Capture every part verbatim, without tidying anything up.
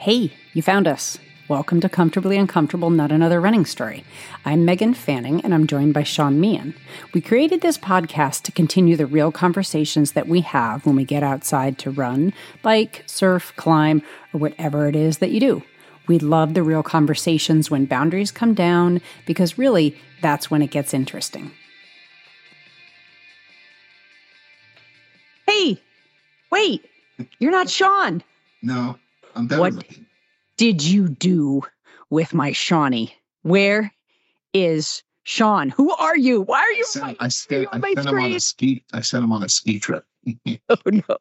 Hey, you found us. Welcome to Comfortably Uncomfortable, Not Another Running Story. I'm Megan Fanning, and I'm joined by Sean Meehan. We created this podcast to continue the real conversations that we have when we get outside to run, bike, surf, climb, or whatever it is that you do. We love the real conversations when boundaries come down, because really, that's when it gets interesting. Hey, wait, you're not Sean. No, I'm better What looking. did you do with my Shawnee? Where is Sean? Who are you? Why are you, I sent, why I are sent, you I on my sent him on screen? a ski. I sent him on a ski trip. Oh, no.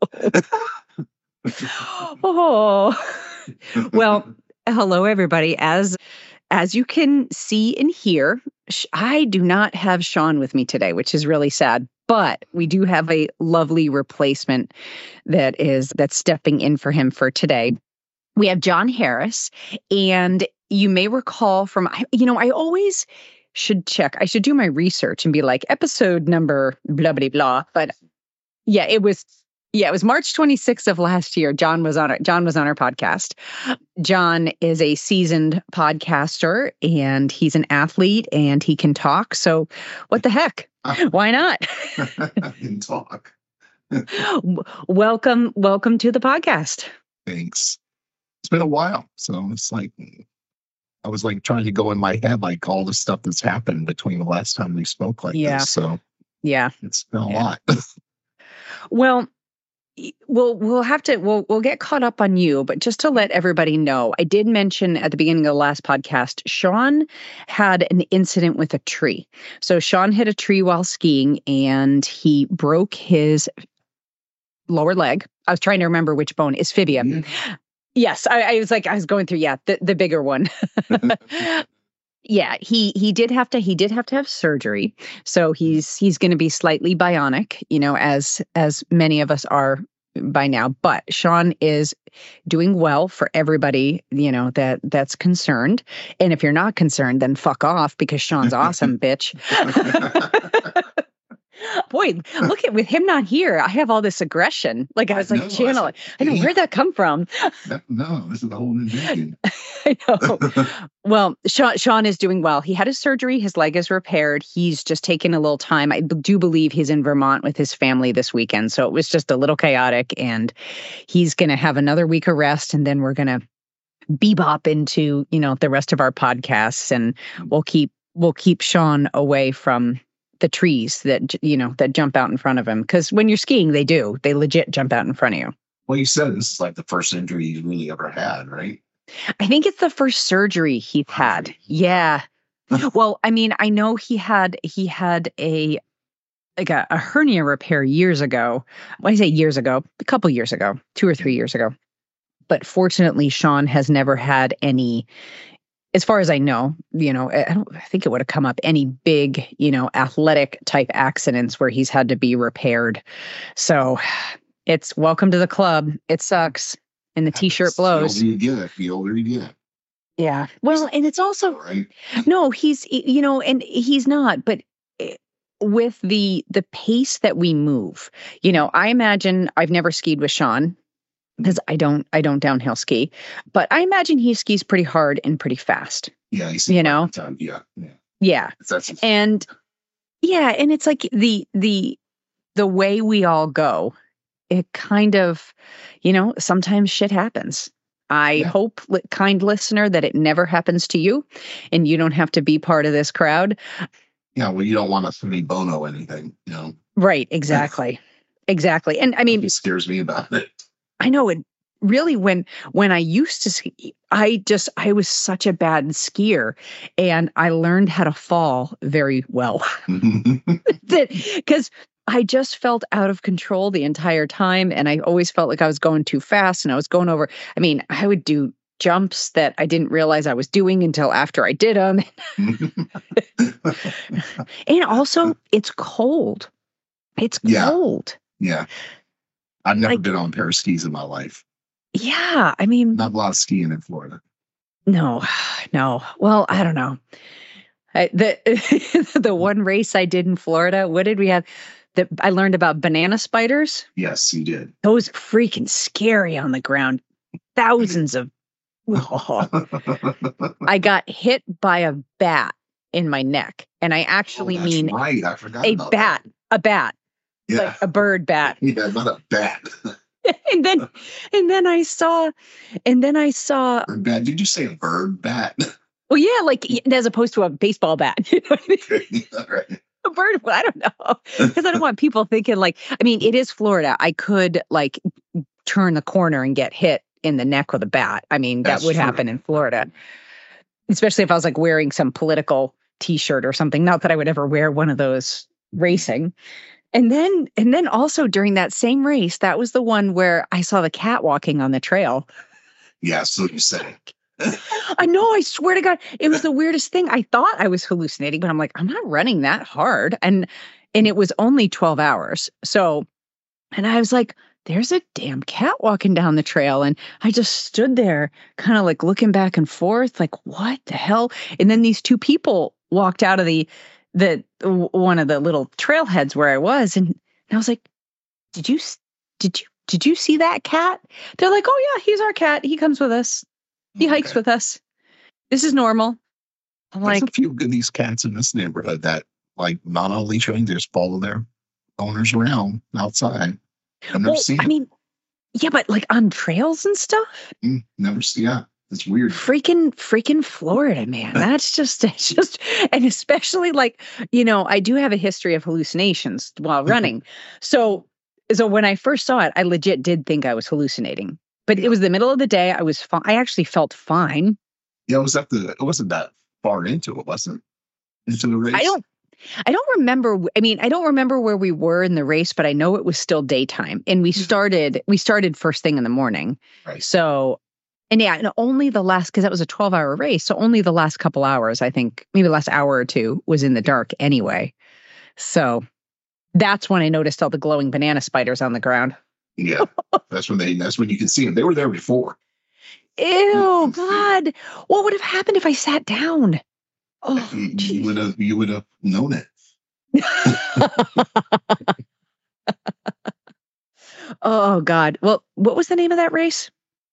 Oh, well, hello, everybody. As as you can see and hear, sh- I do not have Sean with me today, which is really sad. But we do have a lovely replacement that is that's stepping in for him for today. We have John Harris, and you may recall from, I- you know, I always should check. I should do my research and be like, episode number blah, blah, blah. But yeah, it was, yeah, it was March twenty-sixth of last year. John was on our, John was on our podcast. John is a seasoned podcaster, and he's an athlete, and he can talk. So what the heck? Why not? I can talk. welcome, welcome to the podcast. Thanks. It's been a while, so it's like I was like trying to go in my head, like all the stuff that's happened between the last time we spoke like Yeah. this. So Yeah. it's been a Yeah. lot. Well, y- we'll we'll have to we'll we'll get caught up on you, but just to let everybody know, I did mention at the beginning of the last podcast, Sean had an incident with a tree. So Sean hit a tree while skiing, and he broke his lower leg. I was trying to remember which bone is fibia. Yeah. Yes, I, I was like I was going through yeah the the bigger one. Yeah, he he did have to he did have to have surgery. So he's he's going to be slightly bionic, you know, as as many of us are by now. But Sean is doing well for everybody, you know, that that's concerned. And if you're not concerned, then fuck off, because Sean's awesome, bitch. Boy, look at with him not here, I have all this aggression. Like I was I like know, channeling. I know, yeah. where'd that come from? No, no, this is the whole new thing. I know. Well, Sean, Sean is doing well. He had his surgery. His leg is repaired. He's just taken a little time. I do believe he's in Vermont with his family this weekend. So it was just a little chaotic, and he's going to have another week of rest. And then we're going to bebop into, you know, the rest of our podcasts, and we'll keep, we'll keep Sean away from the trees that, you know, that jump out in front of him. Cause when you're skiing, they do, they legit jump out in front of you. Well, you said this is like the first injury you really ever had, right? I think it's the first surgery he's had. Yeah. Well, I mean, I know he had he had a like a, a hernia repair years ago. When I say years ago, a couple years ago, two or three years ago. But fortunately, Sean has never had any, as far as I know, you know, I don't I think it would have come up any big, you know, athletic type accidents where he's had to be repaired. So it's welcome to the club. It sucks. And the t-shirt blows. The older you get, the older you get. Yeah. Well, and it's also, Right? no, he's, you know, and he's not, but eh, with the the pace that we move, you know, I imagine I've never skied with Sean because I don't, I don't downhill ski, but I imagine he skis pretty hard and pretty fast. Yeah, he's You know? time. Yeah, yeah. Yeah. That's And yeah, and it's like the, the, the way we all go, it kind of, you know, sometimes shit happens. I Yeah. hope, li- kind listener, that it never happens to you and you don't have to be part of this crowd. yeah. Well, you don't want us to be Bono anything, you know. Right. Exactly. Exactly. And I mean, It scares me about it. I know it really when, when I used to ski, I just, I was such a bad skier, and I learned how to fall very well. that because I just felt out of control the entire time. And I always felt like I was going too fast, and I was going over. I mean, I would do jumps that I didn't realize I was doing until after I did them. And also, it's cold. It's Yeah. cold. Yeah. I've never Like- been on a pair of skis in my life. Yeah. I mean, Not a lot of skiing in Florida. no, no. Well, I don't know. I, the the one race I did in Florida, what did we have? That I learned about banana spiders. Yes, you did. Those are freaking scary on the ground. Thousands of I got hit by a bat in my neck. And I actually oh, that's mean right. I forgot a about bat, that. a bat, Yeah. like a bird bat. Yeah, not a bat. and then, and then I saw, and then I saw, Bird bat. Did you say a bird bat? well, yeah, like as opposed to a baseball bat. You know what I mean? Okay. All right. A bird, I don't know. Because I don't want people thinking like, I mean, it is Florida. I could like turn the corner and get hit in the neck with a bat. I mean, That's that would true. happen in Florida, especially if I was like wearing some political t-shirt or something. Not that I would ever wear one of those racing. And then, and then also during that same race, that was the one where I saw the cat walking on the trail. Yeah, so you said. I know, I swear to God, it was the weirdest thing. I thought I was hallucinating, but I'm like, I'm not running that hard. And and it was only twelve hours. So, and I was like, there's a damn cat walking down the trail. And I just stood there kind of like looking back and forth, like, what the hell? And then these two people walked out of the the one of the little trailheads where I was. And I was like, did you did you did you see that cat? They're like, oh yeah, he's our cat. He comes with us. He hikes Okay. with us. This is normal. I'm There's like, a few of these cats in this neighborhood that, like, not on leash, they just follow their owners around outside. I've never well, seen I it. mean, yeah, but like on trails and stuff. Mm, never see. Yeah, it's weird. Freaking, freaking Florida, man. That's just, it's just, and especially like, you know, I do have a history of hallucinations while running. so, so when I first saw it, I legit did think I was hallucinating. But it was the middle of the day. I was fine. I actually felt fine. Yeah, it was at the. It wasn't that far into it, wasn't it? Into the race. I don't. I don't remember. I mean, I don't remember where we were in the race, but I know it was still daytime, and we started. We started first thing in the morning. Right. So, and yeah, and only the last because that was a twelve-hour race. So only the last couple hours, I think, maybe the last hour or two, was in the dark anyway. So that's when I noticed all the glowing banana spiders on the ground. Yeah, that's when they. That's when you can see them. They were there before. Ew, God! What would have happened if I sat down? Oh, you, you geez. would have. You would have known it. Oh God! Well, what was the name of that race?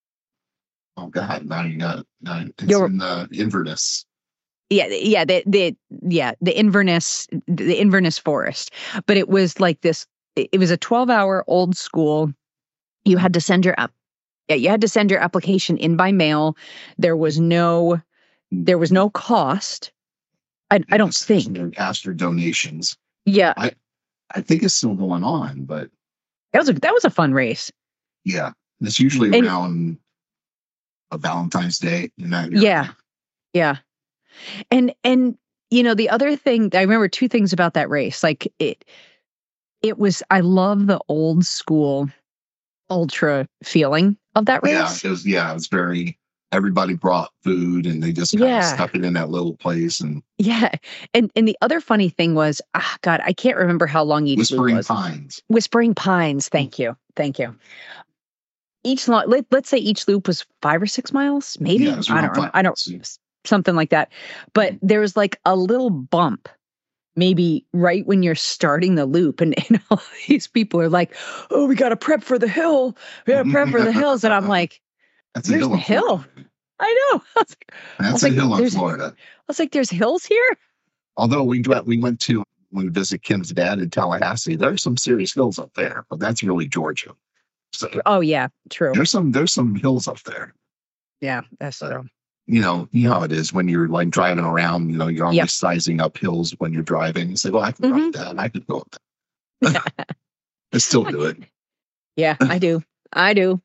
Oh God! Now you got. Now it's You're- in uh, Inverness. Yeah, yeah, the the yeah the Inverness the Inverness Forest, but it was like this. It was a twelve-hour old school. You had to send your up. Yeah, you had to send your application in by mail. There was no, there was no cost. I I don't think. They asked for donations. Yeah, I think it's still going on, but that was a that was a fun race. yeah, it's usually And- around a Valentine's Day. In that area. Yeah. Yeah. And and you know, the other thing I remember two things about that race. Like it it was I love the old school ultra feeling of that Yeah, race. it was. Yeah, it was very. Everybody brought food, and they just kind Yeah. of stuck it in that little place. And Yeah. And and the other funny thing was, ah God, I can't remember how long each loop Whispering was. Pines. Whispering Pines. Thank you. Thank you. Each lo- let, let's say each loop was five or six miles, maybe. Yeah, it was I around don't remember. five I don't miles. something like that. But there was like a little bump, maybe right when you're starting the loop, and, and all these people are like, "Oh, we got to prep for the hill. We got to prep for the hills." And I'm like, That's a Where's hill. the in hill? Florida. "I know." I was like, That's was a like, hill in there's- Florida. I was like, "There's hills here." Although we went, we went to when we visit Kim's dad in Tallahassee. There's some serious hills up there, but that's really Georgia. So Oh yeah, true. there's some there's some hills up there. Yeah, that's true. You know, you know how it is when you're like driving around. You know, you're always Yep. sizing up hills when you're driving. You say, "Well, I can Mhm. ride that. I could go up that." I still do it. Yeah, I do. I do.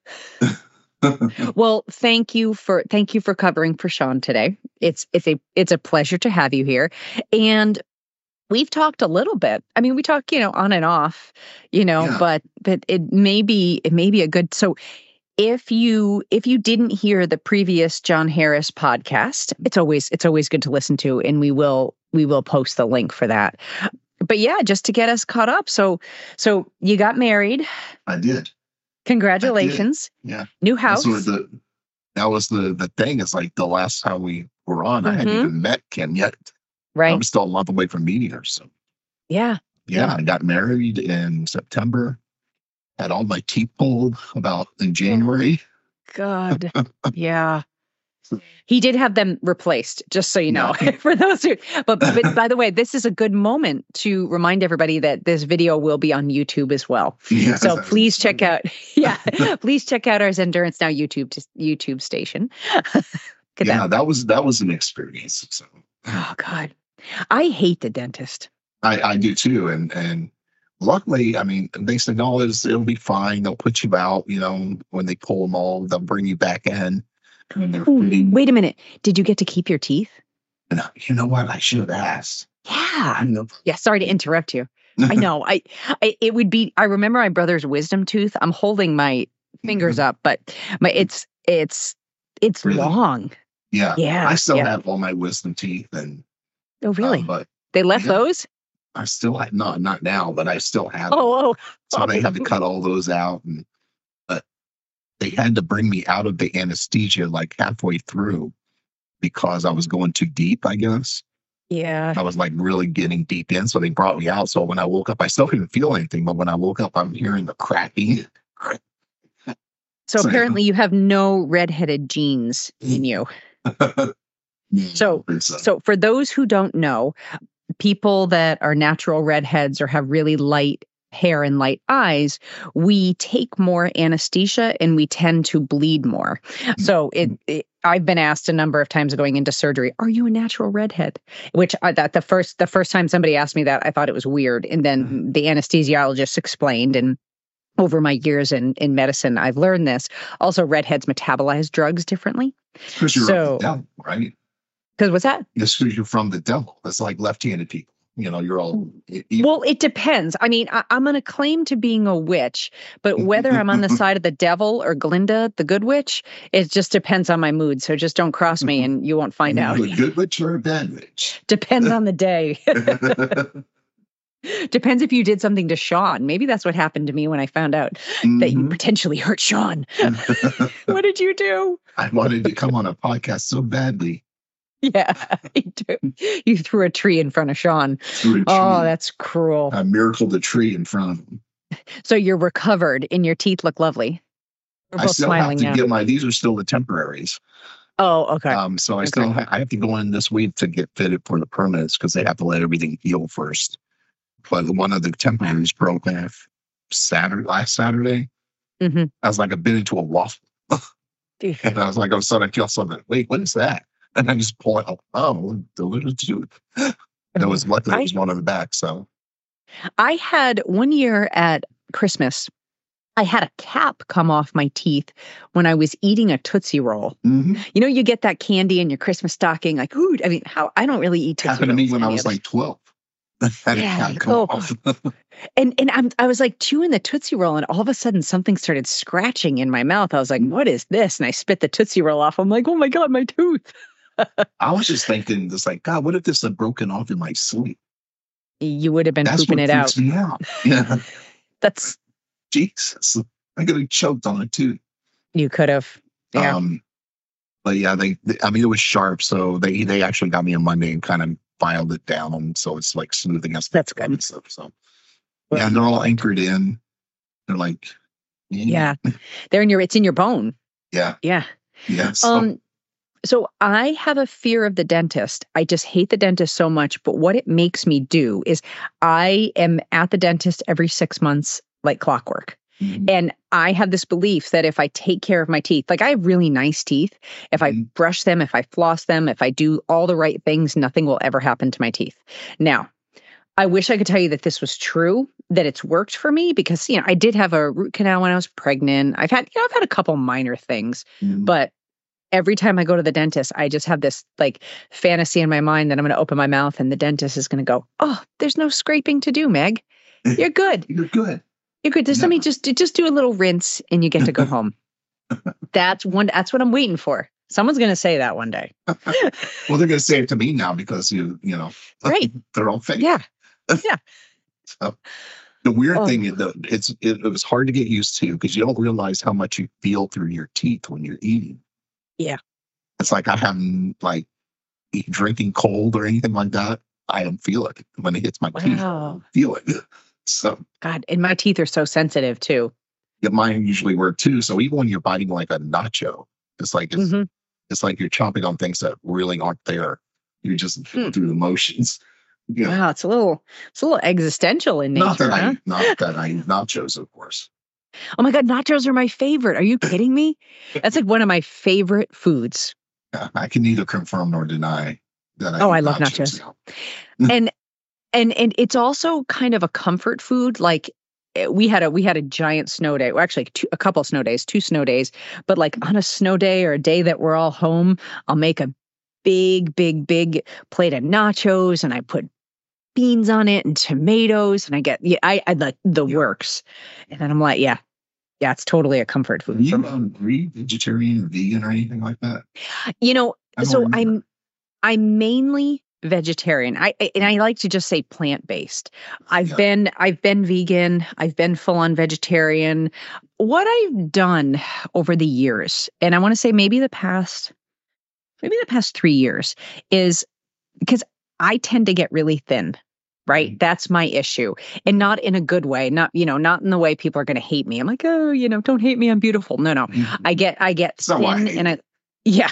Well, thank you for thank you for covering for Sean today. It's it's a it's a pleasure to have you here. And we've talked a little bit. I mean, we talk, you know, on and off, you know, Yeah. but but it may be it may be a good so if you if you didn't hear the previous John Harris podcast, it's always it's always good to listen to, and we will we will post the link for that. But yeah, just to get us caught up. So so you got married. I did. Congratulations. Yeah. New house. That's what the that was the the thing. It's like the last time we were on, I hadn't Mhm. even met Kim yet. Right. I'm still a month away from meeting her. So Yeah. yeah, Yeah. I got married in September. Had all my teeth pulled about in January. God. Yeah. He did have them replaced, just so you know, Yeah. for those who, but, but by the way, this is a good moment to remind everybody that this video will be on YouTube as well. Yes, So that's- please check out, yeah, please check out our Endurance Now YouTube, YouTube station. Look at yeah, that. that was that was an experience. So Oh God. I hate the dentist. I, I do too. And and luckily, I mean, they said, no, it's, it'll be fine. They'll put you out, you know, when they pull them all, they'll bring you back in. And they're Ooh, fitting- wait a minute. Did you get to keep your teeth? and, uh, you know what? I should have asked. Yeah. I know. Yeah. Sorry to interrupt you. I know. I, I it would be. I remember my brother's wisdom tooth. I'm holding my fingers up, but my it's it's it's Really? long. Yeah. Yeah. I still yeah. have all my wisdom teeth, and Oh, really? um, but They left yeah. those? I still have not not now, but I still have. them. Oh, oh. So they had to cut all those out, and but they had to bring me out of the anesthesia like halfway through because I was going too deep, I guess. Yeah. I was like really getting deep in. So they brought me out. So when I woke up, I still couldn't feel anything. But when I woke up, I'm hearing the cracking. So So- apparently you have no redheaded genes in you. So It's, uh, So for those who don't know, people that are natural redheads or have really light hair and light eyes, we take more anesthesia and we tend to bleed more. So it, it I've been asked a number of times going into surgery, "Are you a natural redhead?" Which I, that the first the first time somebody asked me that, I thought it was weird, and then the anesthesiologist explained. And over my years in in medicine, I've learned this. Also, redheads metabolize drugs differently. because you're so- from the devil, right? Because what's that? It's because you're from the devil. It's like left-handed people. You know, you're all e- evil. Well, it depends. I mean, I, I'm going to claim to being a witch, but whether I'm on the side of the devil or Glinda, the good witch, it just depends on my mood. So just don't cross me and you won't find out. Are you a good witch or a bad witch? Depends on the day. Depends if you did something to Sean. Maybe that's what happened to me when I found out that you Mhm. potentially hurt Sean. What did you do? I wanted to come on a podcast so badly. Yeah, you do. You threw a tree in front of Sean. Through a Oh, tree. that's cruel. I miracled the tree in front of him. So you're recovered and your teeth look lovely. We're I both still have smiling to now. get my, these are still the temporaries. Oh, okay. Um, so I Okay. still ha- I have to go in this week to get fitted for the permanents because they have to let everything heal first. But one of the temporaries broke off Saturday, last Saturday. Mhm. I was like, I've been into a waffle. And I was like, I was starting to feel something. Wait, what is that? And I just pull it out. Oh, the little tooth. And it was luckily it was one on the back. So I had one year at Christmas, I had a cap come off my teeth when I was eating a Tootsie Roll. mhm. You know, you get that candy in your Christmas stocking, like, ooh, I mean, how I don't really eat Tootsie happened to me Rolls when I any was other- like twelve. I had Yeah, a cat like, come oh. off. and and I'm I was like chewing the Tootsie Roll, and all of a sudden something started scratching in my mouth. I was like, what is this? And I spit the Tootsie Roll off. I'm like, oh my God, my tooth. I was just thinking, just like, God, what if this had broken off in my sleep? You would have been That's pooping what it out. freaks me out. Yeah. That's Jesus. I could have choked on it too. you could have. Yeah. Um, but yeah, they, they, I mean, it was sharp. So they, they actually got me on Monday and kind of filed it down. So it's like smoothing us. That's good. and stuff. So yeah, and they're all anchored in. They're like, Yeah. They're in your it's in your bone. yeah, Yeah. yeah. So, Um, so I have a fear of the dentist. I just hate the dentist so much. But what it makes me do is I am at the dentist every six months, like clockwork. mhm. And I have this belief that if I take care of my teeth, like I have really nice teeth, if I Mhm. brush them, if I floss them, if I do all the right things, nothing will ever happen to my teeth. Now, I wish I could tell you that this was true, that it's worked for me because, you know, I did have a root canal when I was pregnant. I've had, you know, I've had a couple minor things, Mhm. but every time I go to the dentist, I just have this like fantasy in my mind that I'm going to open my mouth and the dentist is going to go, "Oh, there's no scraping to do, Meg. You're good. You're good. You're good. Just let me just just do a little rinse and you get to go home." That's one. That's what I'm waiting for. Someone's going to say that one day, Well, they're going to say it to me now because you, you know, right? they're all fake. Yeah. So, the weird Oh. thing is that it's it, it was hard to get used to because you don't realize how much you feel through your teeth when you're eating. Yeah. It's like I haven't like eat, drinking cold or anything like that. I don't feel it when it hits my teeth. I Wow. don't feel it. So God, and my teeth are so sensitive too. yeah, mine usually work too. So even when you're biting like a nacho, it's like it's, Mhm. it's like you're chomping on things that really aren't there. You're just Hmm. through the motions. Yeah. Wow, it's a little, it's a little existential in nature. Not that huh? I, not that I nachos, of course. Oh my God, nachos are my favorite. Are you kidding me? That's like one of my favorite foods. Yeah, I can neither confirm nor deny that I Oh, eat I love nachos. nachos. now. and and and it's also kind of a comfort food. Like eh, we had a we had a giant snow day. Well, actually, two, a couple snow days, two snow days. But like on a snow day or a day that we're all home, I'll make a big, big, big plate of nachos, and I put beans on it and tomatoes, and I get yeah, I I like the Yeah. works. And then I'm like, yeah, yeah, it's totally a comfort Are food you for me. um, are you vegetarian or vegan or anything like that? You know, I don't so remember. I'm I'm mainly vegetarian. I I- and I like to just say plant-based. I've Yeah. been I've been vegan, I've been full-on vegetarian. What I've done over the years, and I want to say maybe the past maybe the past three years is because I tend to get really thin. Right? Mhm. That's my issue. And not in a good way. Not, you know, not in the way people are going to hate me. I'm like, "Oh, you know, don't hate me. I'm beautiful." No, no. I get I get So I thin hate and I yeah.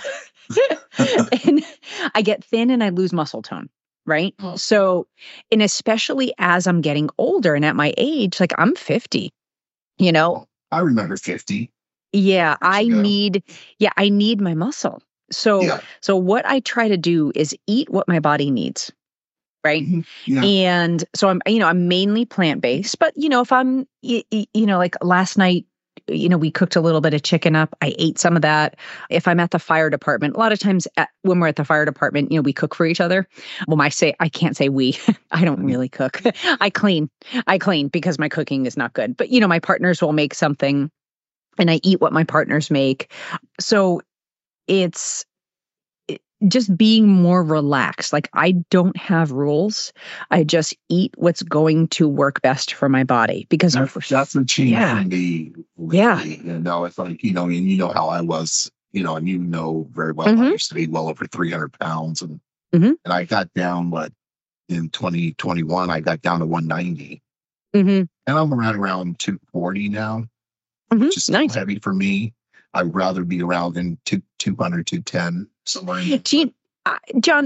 and I get thin and I lose muscle tone, right? Oh. So, and especially as I'm getting older and at my age, like I'm fifty, you know, I remember fifty. yeah, I ago. need, yeah, I need my muscle. So, Yeah. so what I try to do is eat what my body needs, right? Mhm. Yeah. And so I'm, you know, I'm mainly plant-based, but you know, if I'm, y- y- you know, like last night, you know, we cooked a little bit of chicken up. I ate some of that. If I'm at the fire department, a lot of times at, when we're at the fire department, you know, we cook for each other. Well, I say, I can't say we, I don't really cook. I clean, I clean because my cooking is not good. But, you know, my partners will make something and I eat what my partners make. So it's, it- just being more relaxed. Like I don't have rules. I just eat what's going to work best for my body because That's, that's a change yeah. for me. Yeah. lately. You know, it's like, you know, and you know how I was, you know, and you know very well, I Mhm. used to be well over three hundred pounds. And, Mhm. and I got down, what, in twenty twenty-one, I got down to one ninety. Mhm. And I'm around around two forty now, Mhm. which is still Nice. heavy for me. I'd rather be around in two, 200, two ten, somewhere in Gene, uh, John,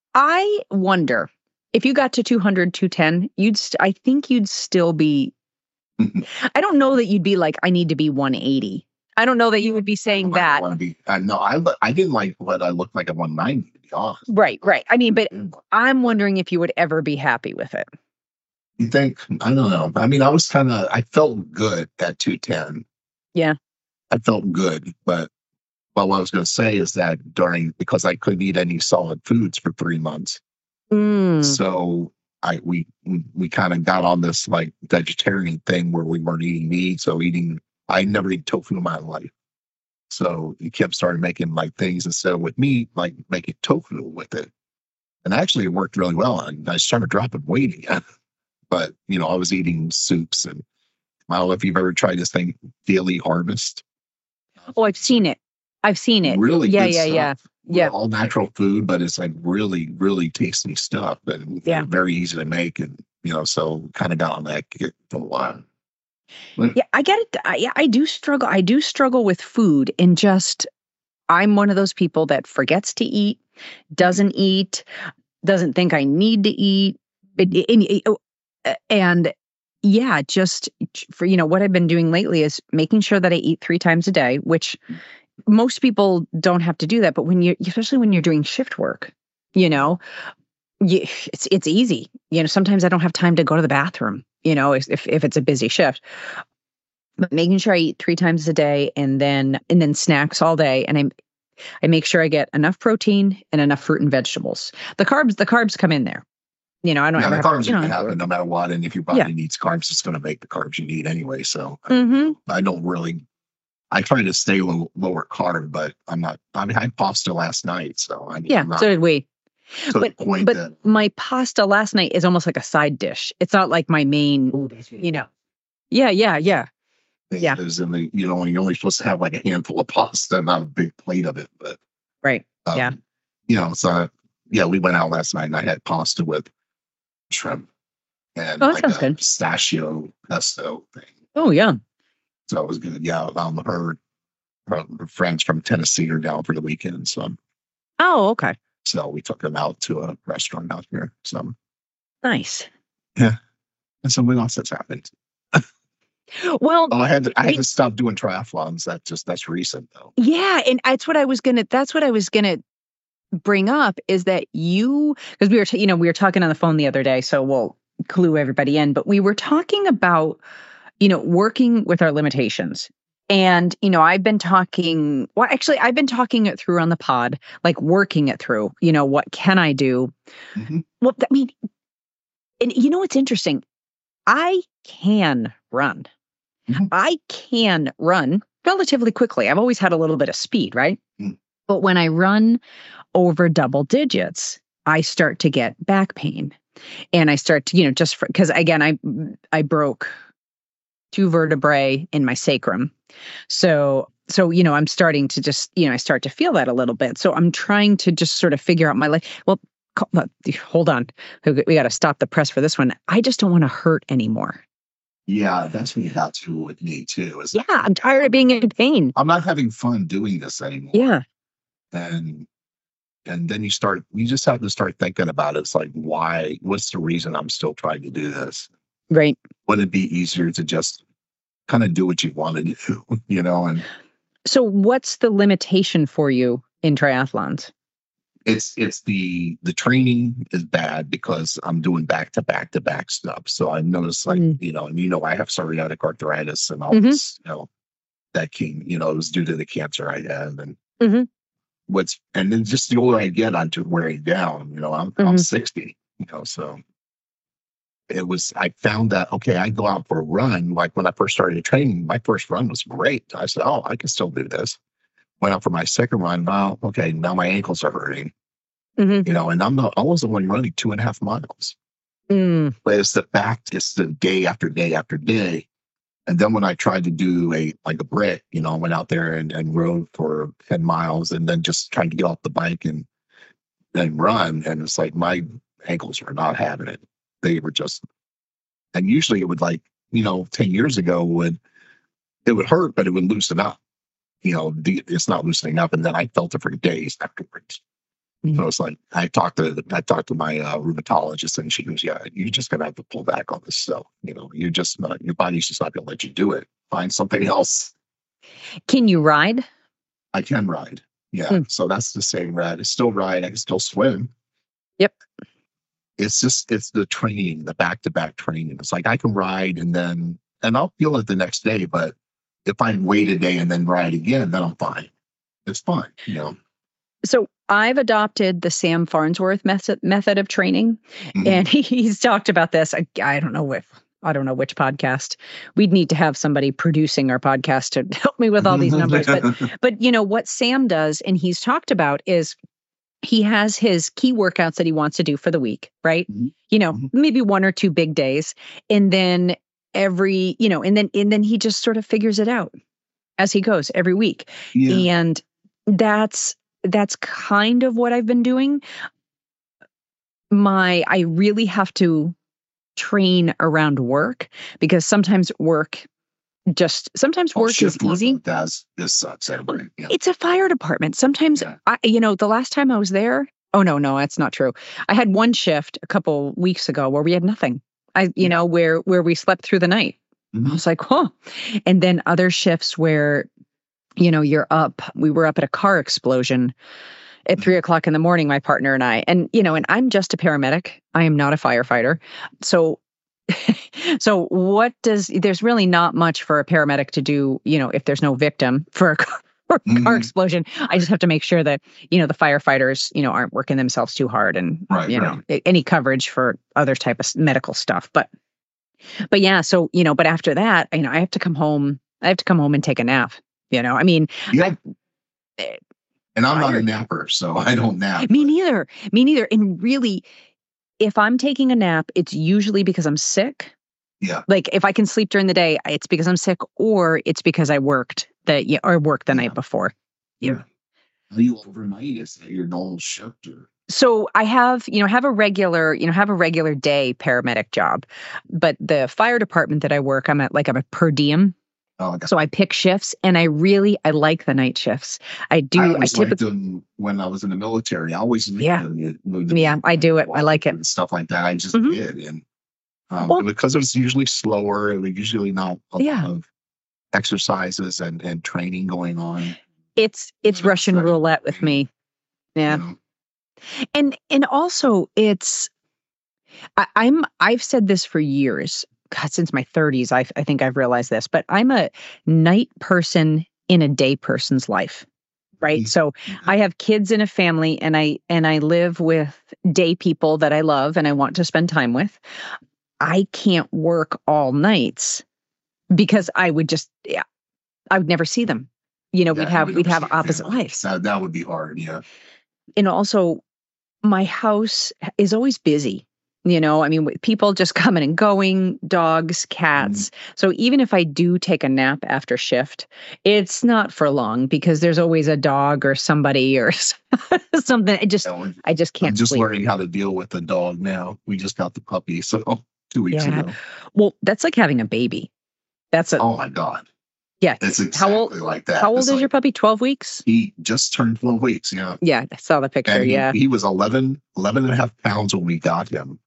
I wonder if you got to two hundred, two ten, you'd, st- I think you'd still be, I don't know that you'd be like, I need to be one eighty. I don't know that you would be saying I that. want to be. I know. I lo- I didn't like what I looked like at one ninety. To be honest, Right, right. I mean, but I'm wondering if you would ever be happy with it. you think? I don't know. I mean, I was kind of. I felt good at two ten. Yeah. I felt good, but well, what I was going to say is that during because I couldn't eat any solid foods for three months, Mm. so I we we, we kind of got on this like vegetarian thing where we weren't eating meat. So eating, I never eat tofu in my life. So you kept starting making like things instead of with meat, like making tofu with it. And actually it worked really well. And I started dropping weight again. But you know, I was eating soups and I don't know if you've ever tried this thing, Daily Harvest. Oh, I've seen it. I've seen it. Really yeah, good yeah, stuff. yeah, yeah. All natural food, but it's like really, really tasty stuff and Yeah. very easy to make. And you know, so kind of got on that kick for a while. But Yeah, I get it. I, yeah, I do struggle. I do struggle with food and just, I'm one of those people that forgets to eat, doesn't eat, doesn't think I need to eat. But, and, and yeah, just for, you know, what I've been doing lately is making sure that I eat three times a day, which most people don't have to do that. But when you, especially when you're doing shift work, you know, you, it's, it's easy. You know, sometimes I don't have time to go to the bathroom, you know, if, if it's a busy shift. But making sure I eat three times a day and then and then snacks all day. And I I make sure I get enough protein and enough fruit and vegetables. The carbs, the carbs come in there. You know, I don't yeah, ever the have carbs to, you are know. going to happen no matter what. And if your body Yeah. needs carbs, it's going to make the carbs you need anyway. So Mhm. I don't really, I try to stay low, lower carb, but I'm not, I mean, I had pasta last night. So I mean, Yeah, I'm not so did we. to But the point but that, my pasta last night is almost like a side dish. It's not like my main, you know. Yeah, yeah, yeah. Yeah. is in the, you know, you're only supposed to have like a handful of pasta, not a big plate of it. But, Right. um, Yeah. you know, so yeah, we went out last night and I had pasta with shrimp and Oh, that like sounds a good. pistachio pesto thing. Oh, yeah. So it was good. Yeah, on the herd. uh, friends from Tennessee are down for the weekend. So, Oh, okay. so we took them out to a restaurant out here. So, Nice. yeah. And something else that's happened. Well, Oh, I had to, I had we- to stop doing triathlons. That just that's recent though. yeah, and that's what I was gonna. That's what I was gonna bring up is that you because we were t- you know we were talking on the phone the other day, so we'll clue everybody in. But we were talking about you know working with our limitations. And, you know, I've been talking, well, actually, I've been talking it through on the pod, like working it through, you know, what can I do? Mhm. Well, I mean, and you know, what's interesting. I can run. Mhm. I can run relatively quickly. I've always had a little bit of speed, right? Mm. But when I run over double digits, I start to get back pain. And I start to, you know, just because again, I I broke two vertebrae in my sacrum. So, so, you know, I'm starting to just, you know, I start to feel that a little bit. So I'm trying to just sort of figure out my life. Well, co- uh, hold on. We got to stop the press for this one. I just don't want to hurt anymore. Yeah, that's what you got to with me too. Is Yeah, I'm tired of being in pain. I'm not having fun doing this anymore. Yeah. And and then you start you just have to start thinking about it. It's like, why, what's the reason I'm still trying to do this? Right. Wouldn't it be easier to just kind of do what you want to do, you know? And So what's the limitation for you in triathlons? it's it's the the training is bad because I'm doing back to back to back stuff. So I noticed, like, Mm. you know, and you know, I have psoriatic arthritis and all Mhm. this, you know, that came, you know, it was due to the cancer I had. And Mhm. what's and then just the older I get, I'm just wearing down. You know, I'm I'm Mhm. sixty, you know, so it was I found that okay, I go out for a run. Like when I first started training, my first run was great. I said, oh, I can still do this. Went out for my second run. Now, okay, now my ankles are hurting. Mhm. You know, and I'm not I was the one running two and a half miles. Mm. But it's the fact, it's the day after day after day. And then when I tried to do a like a brick, you know, I went out there and, and rode for ten miles and then just trying to get off the bike and then run. And it's like my ankles were not having it. They were just, and usually it would, like, you know, ten years ago would, it would hurt, but it would loosen up. You know, the, it's not loosening up. And then I felt it for days afterwards. Mhm. So it's like, I talked to, I talked to my uh, rheumatologist and she goes, yeah, you're just going to have to pull back on this stuff. You know, you're just not, your body's just not going to let you do it. Find something else. Can you ride? I can ride. Yeah. Hmm. So that's the same ride. I still ride. I can still swim. Yep. It's just, it's the training, the back to back training. It's like I can ride and then, and I'll feel it the next day. But if I wait a day and then ride again, then I'm fine. It's fine. You know, So I've adopted the Sam Farnsworth method method of training, Mhm. and he, he's talked about this. I, I don't know if I don't know which podcast. We'd need to have somebody producing our podcast to help me with all these numbers. But but you know what Sam does, and he's talked about is he has his key workouts that he wants to do for the week, right? Mhm. You know, Mhm. maybe one or two big days, and then every you know, and then and then he just sort of figures it out as he goes every week, yeah. and that's. That's kind of what I've been doing. My, I really have to train around work because sometimes work just, sometimes Oh, work is shift work easy. does this sucks. Everybody. Yeah. It's a fire department. Sometimes, Yeah. I, you know, the last time I was there, oh no, no, that's not true. I had one shift a couple weeks ago where we had nothing. I, you Yeah. know, where, where we slept through the night. I Mhm. was like, huh. And then other shifts where, you know, you're up, we were up at a car explosion at three o'clock in the morning, my partner and I, and, you know, and I'm just a paramedic. I am not a firefighter. So, so what does, there's really not much for a paramedic to do, you know, if there's no victim for a car, for a car Mhm. explosion. I just have to make sure that, you know, the firefighters, you know, aren't working themselves too hard and, Right, you right. know, a- any coverage for other type of s- medical stuff. But, but yeah, so, you know, but after that, you know, I have to come home, I have to come home and take a nap. You know, I mean, Yeah. I, And I'm not a tired. napper, so I don't nap. Me but- neither. Me neither. And really, if I'm taking a nap, it's usually because I'm sick. Yeah. Like if I can sleep during the day, it's because I'm sick, or it's because I worked the yeah, or worked the Yeah. night before. Yeah. Are you overnight? Is that your normal shift or? So I have, you know, have a regular, you know, have a regular day paramedic job, but the fire department that I work, I'm at like I'm a per diem. Oh, I got- So I pick shifts, and I really I like the night shifts. I do. I I, always liked typically them when I was in the military. I always Yeah. moved moved yeah I do it. I like it. and stuff like that. I just Mhm. did, and um, Well- because it was usually slower, it was usually not a Yeah. lot of exercises and and training going on. It's it's Yeah, Russian right. roulette with me. Yeah. You know? And and also it's I, I'm I've said this for years. God, since my thirties, I I think I've realized this, but I'm a night person in a day person's life. Right. Mhm. So I have kids in a family, and I and I live with day people that I love and I want to spend time with. I can't work all nights because I would just yeah, I would never see them. You know, Yeah, we'd you have would we'd never have see your opposite family. lives. That, that would be hard. Yeah. And also my house is always busy. You know, I mean, with people just coming and going, dogs, cats. So even if I do take a nap after shift, it's not for long because there's always a dog or somebody or something. I just, You know, I just I'm can't just sleep. learning how to deal with the dog now. We just got the puppy, so two weeks Yeah. ago. Well, that's like having a baby. That's a Oh my God. yeah. It's How exactly old? like that. How old It's is like, your puppy? Twelve weeks. he just turned twelve weeks, yeah. Yeah, I saw the picture. And he, Yeah. he was eleven, eleven and a half pounds when we got him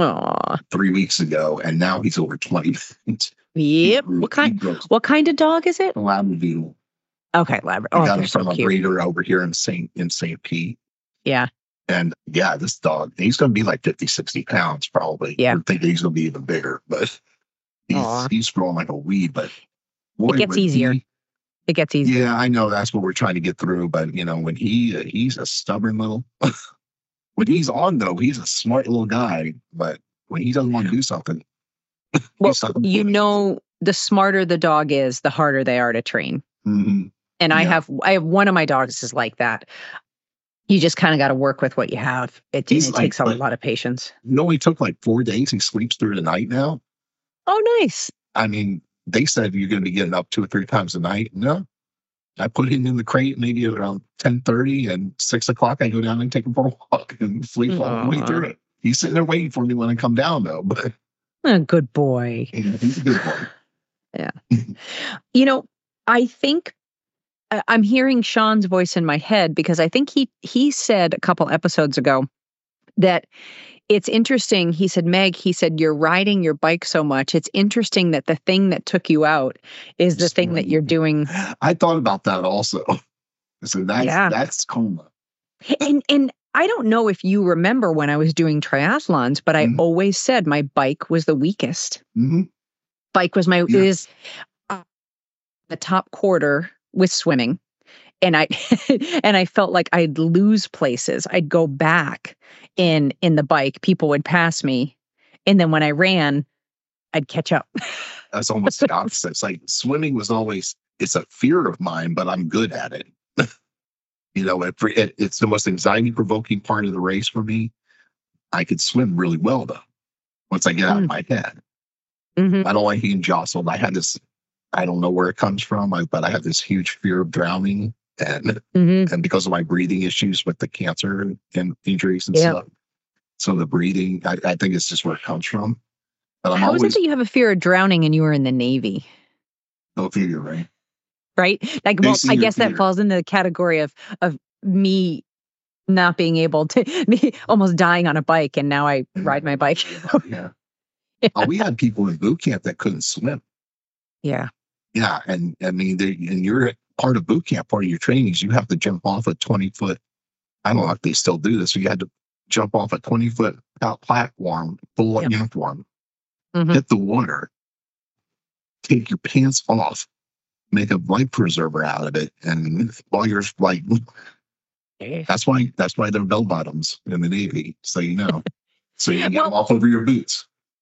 Aw. three weeks ago, and now he's over twenty. Yep. What kind? What kind of dog is it? Labradoodle. Okay, Labrador. We Oh, got they're him so from a cute. breeder over here in Saint in Saint Pete. Yeah. And yeah, this dog, he's going to be like fifty, sixty pounds probably. Yeah. We're thinking he's going to be even bigger, but he's, Aw. he's growing like a weed. But boy, It gets when easier. he- It gets easier. yeah, I know that's what we're trying to get through. But you know, when he uh, he's a stubborn little. When he's on though, he's a smart little guy. But when he doesn't want to do something, Well, he's not gonna you do it. know, the smarter the dog is, the harder they are to train. Mhm. And I Yeah. have, I have one of my dogs is like that. You just kind of got to work with what you have. It, He's it like- takes a but- lot of patience. You know, he took like four days. He sleeps through the night now. Oh, nice. I mean, they said you're going to be getting up two or three times a night. No, I put him in the crate maybe around ten thirty, and six o'clock I go down and take him for a walk and sleep all the way Aw. through it. He's sitting there waiting for me when I come down though. But A good boy. you know, he's a good boy. You know, I think I- I'm hearing Sean's voice in my head because I think he he said a couple episodes ago that it's interesting. He said, Meg, he said, you're riding your bike so much. It's interesting that the thing that took you out is the thing that you're doing. I thought about that also. So that's Yeah. that's coma. And and I don't know if you remember when I was doing triathlons, but I Mhm. always said my bike was the weakest. hmm Bike was my Yeah. is uh, the top quarter with swimming. And I and I felt like I'd lose places. I'd go back in in the bike. People would pass me. And then when I ran, I'd catch up. That's almost the opposite. It's like swimming was always it's a fear of mine, but I'm good at it. You know, it, it, it's the most anxiety provoking part of the race for me. I could swim really well though. Once I get out Mm. of my head, Mhm. I don't like being jostled. I had this. I don't know where it comes from, I, but I have this huge fear of drowning, and Mhm. and because of my breathing issues with the cancer and, and injuries and Yeah. stuff. So the breathing, I, I think it's just where it comes from. But I'm How is always it that you have a fear of drowning and you were in the Navy? no fear, right? Right? Like, They well, see I your guess that fear. falls into the category of of me not being able to me almost dying on a bike, and now I ride my bike. Yeah. Oh, we had people in boot camp that couldn't swim. Yeah. Yeah, and I mean, they, and you're part of boot camp. Part of your training is you have to jump off a twenty foot. I don't know if they still do this. So you had to jump off a twenty foot out platform, full Yep. uniform, Mhm. hit the water, take your pants off, make a life preserver out of it, and while you're like, that's why that's why they're bell bottoms in the Navy. So you know, so you can get Well- them off over your boots.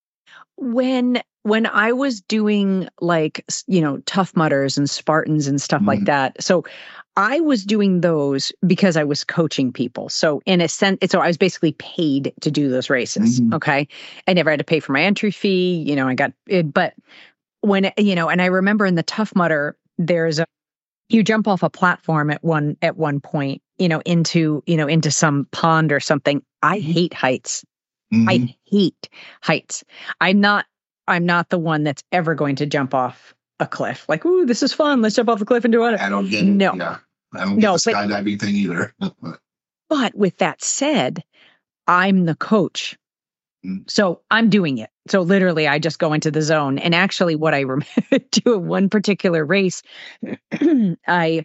When when I was doing like s- you know Tough Mudders and Spartans and stuff like Mhm. that, so I was doing those because I was coaching people. So in a sense, so I was basically paid to do those races. Mhm. Okay, I never had to pay for my entry fee. You know, I got it, but when you know, and I remember in the Tough Mudder, there's a you jump off a platform at one at one point, you know, into you know into some pond or something. I Mhm. hate heights. Mhm. I hate heights. I'm not I'm not the one that's ever going to jump off a cliff. Like, ooh, this is fun. Let's jump off the cliff and do it. I don't get it. No. Yeah. I don't No, get the but- skydiving thing either. But with that said, I'm the coach. Mm. So I'm doing it. So literally, I just go into the zone. And actually, what I remember doing one particular race, I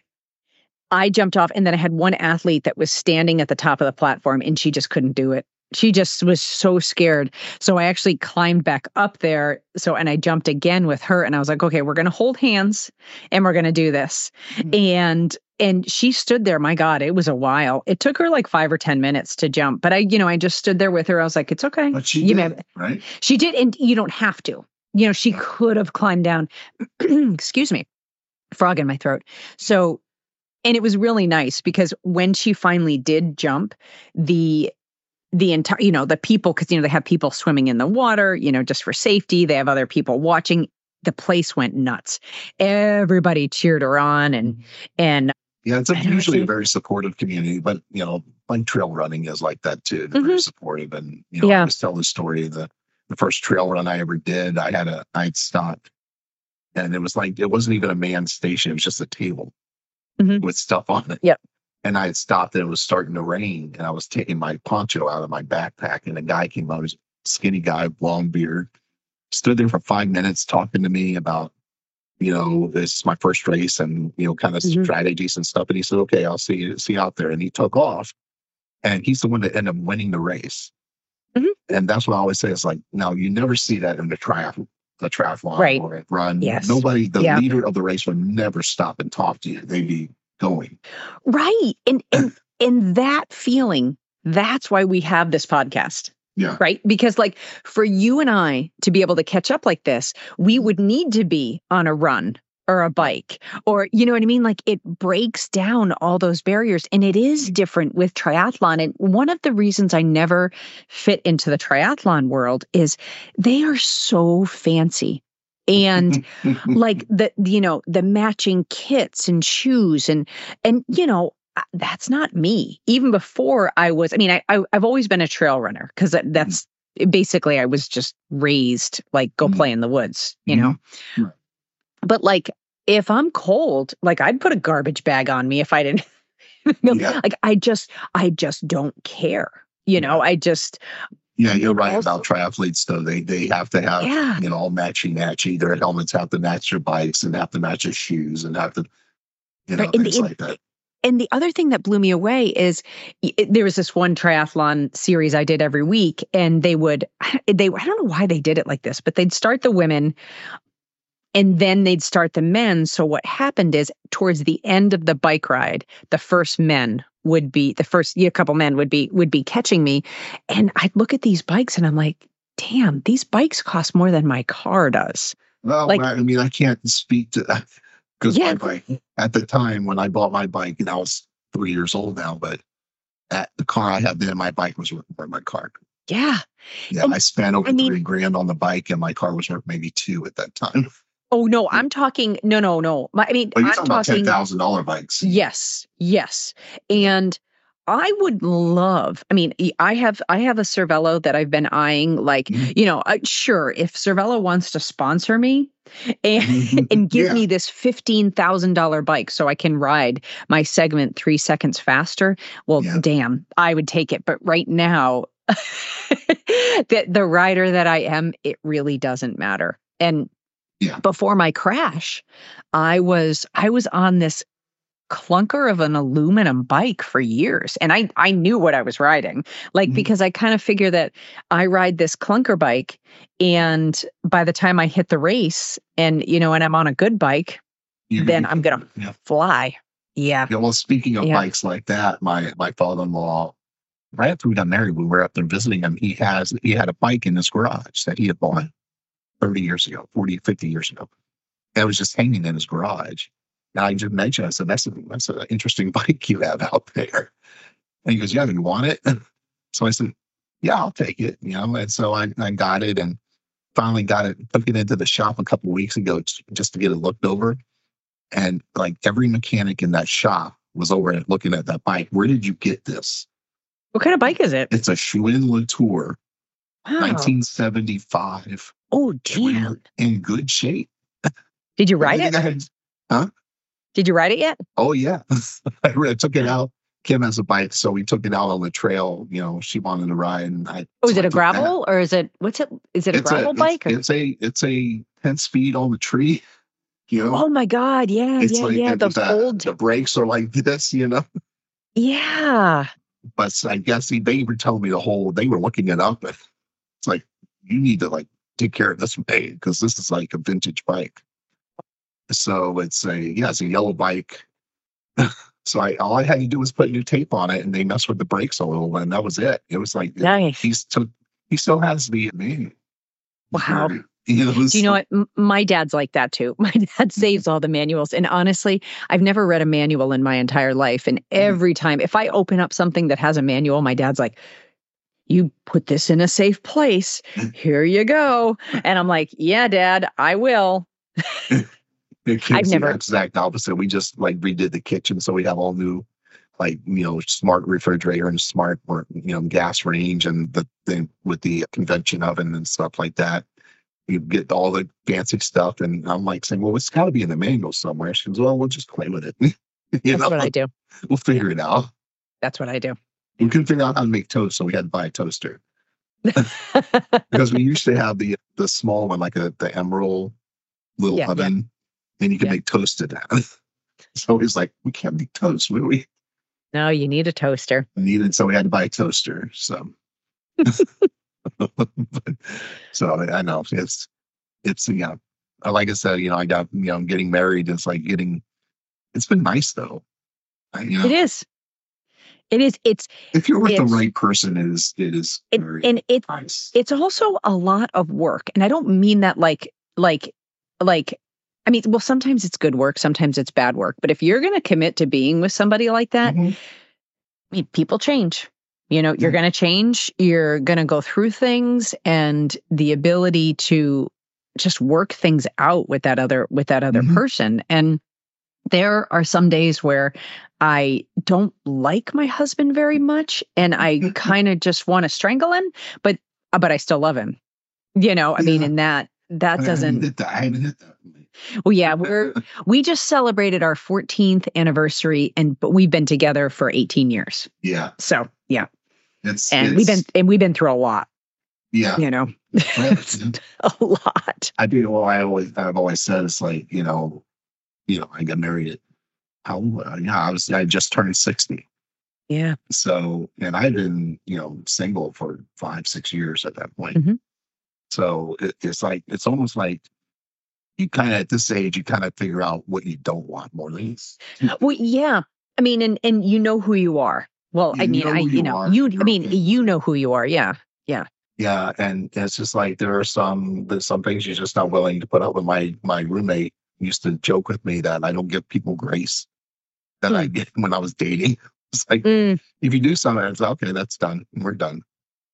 I jumped off, and then I had one athlete that was standing at the top of the platform, and she just couldn't do it. She just was so scared. So I actually climbed back up there. So, and I jumped again with her, and I was like, okay, we're going to hold hands and we're going to do this. Mm-hmm. And, and she stood there. My God, it was a while. It took her like five or ten minutes to jump, but I, you know, I just stood there with her. I was like, it's okay. But she you did, may, right? She did. And you don't have to, you know, she could have climbed down, excuse me, frog in my throat. So, and it was really nice because when she finally did jump, the the entire, you know, the people, because, you know, they have people swimming in the water, you know, just for safety. They have other people watching. The place went nuts. Everybody cheered her on. And, and yeah, it's a, usually a very supportive community, but, you know, like trail running is like that too. They're mm-hmm. very supportive. And, you know, yeah. I just tell the story of the, the first trail run I ever did. I had a, I had stopped, and it was like, it wasn't even a manned station. It was just a table mm-hmm. with stuff on it. Yep. And I had stopped and it was starting to rain, and I was taking my poncho out of my backpack, and a guy came out, he was a skinny guy, long beard, stood there for five minutes talking to me about, you know, this is my first race and, you know, kind of mm-hmm. strategies and stuff. And he said, okay, I'll see you, see you out there. And he took off, and he's the one that ended up winning the race. Mm-hmm. And that's what I always say. It's like, no, you never see that in the triathlon, the triathlon right. or run. Yes. Nobody, the yeah. leader of the race would never stop and talk to you. They'd be going. Right. And, and, and that feeling, that's why we have this podcast. Yeah. Right. Because like for you and I to be able to catch up like this, we would need to be on a run or a bike, or, you know what I mean? Like it breaks down all those barriers, and it is different with triathlon. And one of the reasons I never fit into the triathlon world is they are so fancy. And like the, you know, the matching kits and shoes and, and, you know, that's not me. Even before I was, I mean, I, I I've always been a trail runner, because that, that's basically, I was just raised like go play in the woods, you know, mm-hmm. right. But like, if I'm cold, like I'd put a garbage bag on me if I didn't, yeah. like, I just, I just don't care. You know, I just, Yeah, you're right also, about triathletes, though. They they have to have, yeah. you know, all matchy matchy. Their helmets have to match their bikes and have to match their shoes and have to, you know, right. things and, like that. And the other thing that blew me away is it, there was this one triathlon series I did every week, and they would, they I don't know why they did it like this, but they'd start the women and then they'd start the men. So what happened is towards the end of the bike ride, the first men would be the first yeah, couple men would be would be catching me, and I'd look at these bikes and I'm like, damn, these bikes cost more than my car does. Well, like, I mean, I can't speak to that because yeah. my bike at the time when I bought my bike, and I was three years old now, but at the car I had then, my bike was worth more than my car. Yeah, yeah, and, I spent over I mean, three grand on the bike, and my car was worth maybe two at that time. Oh no, I'm talking no, no, no. My, I mean, oh, you're I'm talking about talking ten thousand dollar bikes. Yes, yes, and I would love. I mean, I have I have a Cervelo that I've been eyeing. Like, mm-hmm. you know, uh, sure, if Cervelo wants to sponsor me and mm-hmm. and give yeah. me this fifteen thousand dollar bike so I can ride my segment three seconds faster, well, yeah. damn, I would take it. But right now, the the rider that I am, it really doesn't matter. And yeah. before my crash, I was I was on this clunker of an aluminum bike for years. And I, I knew what I was riding, like, mm-hmm. because I kind of figure that I ride this clunker bike, and by the time I hit the race and, you know, and I'm on a good bike, You're then gonna, I'm going to yeah. fly. Yeah. yeah. Well, speaking of yeah. bikes like that, my, my father-in-law, right after we got married, we were up there visiting him. He has, he had a bike in his garage that he had bought thirty years ago, forty, fifty years ago. And it was just hanging in his garage. And I just mentioned, I said, that's, a, that's an interesting bike you have out there. And he goes, yeah, you want it? So I said, yeah, I'll take it. You know, and so I, I got it and finally got it, took it into the shop a couple of weeks ago just to get it looked over. And like every mechanic in that shop was over at looking at that bike. Where did you get this? What kind of bike is it? It's a Schwinn Latour, wow. nineteen seventy-five. Oh, damn. In good shape. Did you ride it? I had, huh? Did you ride it yet? Oh, yeah. I really took it out. Kim has a bike, so we took it out on the trail. You know, she wanted to ride. And I, Oh, is so it I a took that. gravel or is it, what's it? Is it a It's gravel a, bike? Or? It's, it's a it's a ten speed on the tree. You know, Oh my God. Yeah, it's yeah, like yeah. and Those the, old. the brakes are like this. You know, Yeah. but I guess they, they were telling me the whole. They were looking it up, and it's like you need to like take care of this bike because this is like a vintage bike. So it's a yeah, it's a yellow bike. So I all I had to do was put new tape on it, and they messed with the brakes a little, and that was it. It was like Nice. he's took he still has the manual. Wow. You know, Do you know what? M- My dad's like that too. My dad saves all the manuals. And honestly, I've never read a manual in my entire life. And every time, if I open up something that has a manual, my dad's like, you put this in a safe place. Here you go. And I'm like, yeah, Dad, I will. I've never- the exact opposite. We just like redid the kitchen, so we have all new, like you know, smart refrigerator and smart, you know, gas range and the thing with the convection oven and stuff like that. You get all the fancy stuff, and I'm like saying, "Well, it's got to be in the manual somewhere." She goes, "Well, we'll just play with it." you That's know? what I do. We'll figure it out. That's what I do. We couldn't figure out how to make toast, so we had to buy a toaster because we used to have the the small one, like a the emerald little Yeah, oven, and you can Yeah. make toast to that. So he's like, "We can't make toast, will we?" No, you need a toaster. Needed, so we had to buy a toaster. So, so I know it's it's yeah. Like I said, you know, I got you know, getting married. It's like getting. It's been nice though. I, you know, It is. It is. It's if you're with the it's- right person, it is it is it, very and it's nice. it's also a lot of work. And I don't mean that like like like I mean, well, sometimes it's good work, sometimes it's bad work. But if you're going to commit to being with somebody like that, Mhm. I mean, people change. You know, you're Yeah. going to change. You're going to go through things, and the ability to just work things out with that other with that other Mhm. person. And there are some days where I don't like my husband very much, and I kind of just want to strangle him, but but I still love him. You know, I mean, Yeah. and that that I haven't doesn't. hit that. I haven't hit that. Well, yeah, we're we just celebrated our fourteenth anniversary, and but we've been together for eighteen years. Yeah, So yeah, it's and it's, we've been and we've been through a lot. yeah. You know, Friends. a lot. I do. Well, I always I've always said it's like you know, you know, I got married at how old? Uh, yeah, I was I just turned sixty. Yeah, So, and I'd been, you know, single for five, six years at that point. Mhm. So it, it's like, it's almost like you kind of, at this age, you kind of figure out what you don't want more than well, yeah. I mean, and and you know who you are. Well, I You mean, know I who you you know are. you. I You're mean, okay. you know who you are. Yeah, yeah. Yeah. And it's just like, there are some, there's some things you're just not willing to put up with. My, my roommate used to joke with me that I don't give people grace that I did when I was dating. It's like, Mm, if you do something, it's like, okay, that's done. We're done.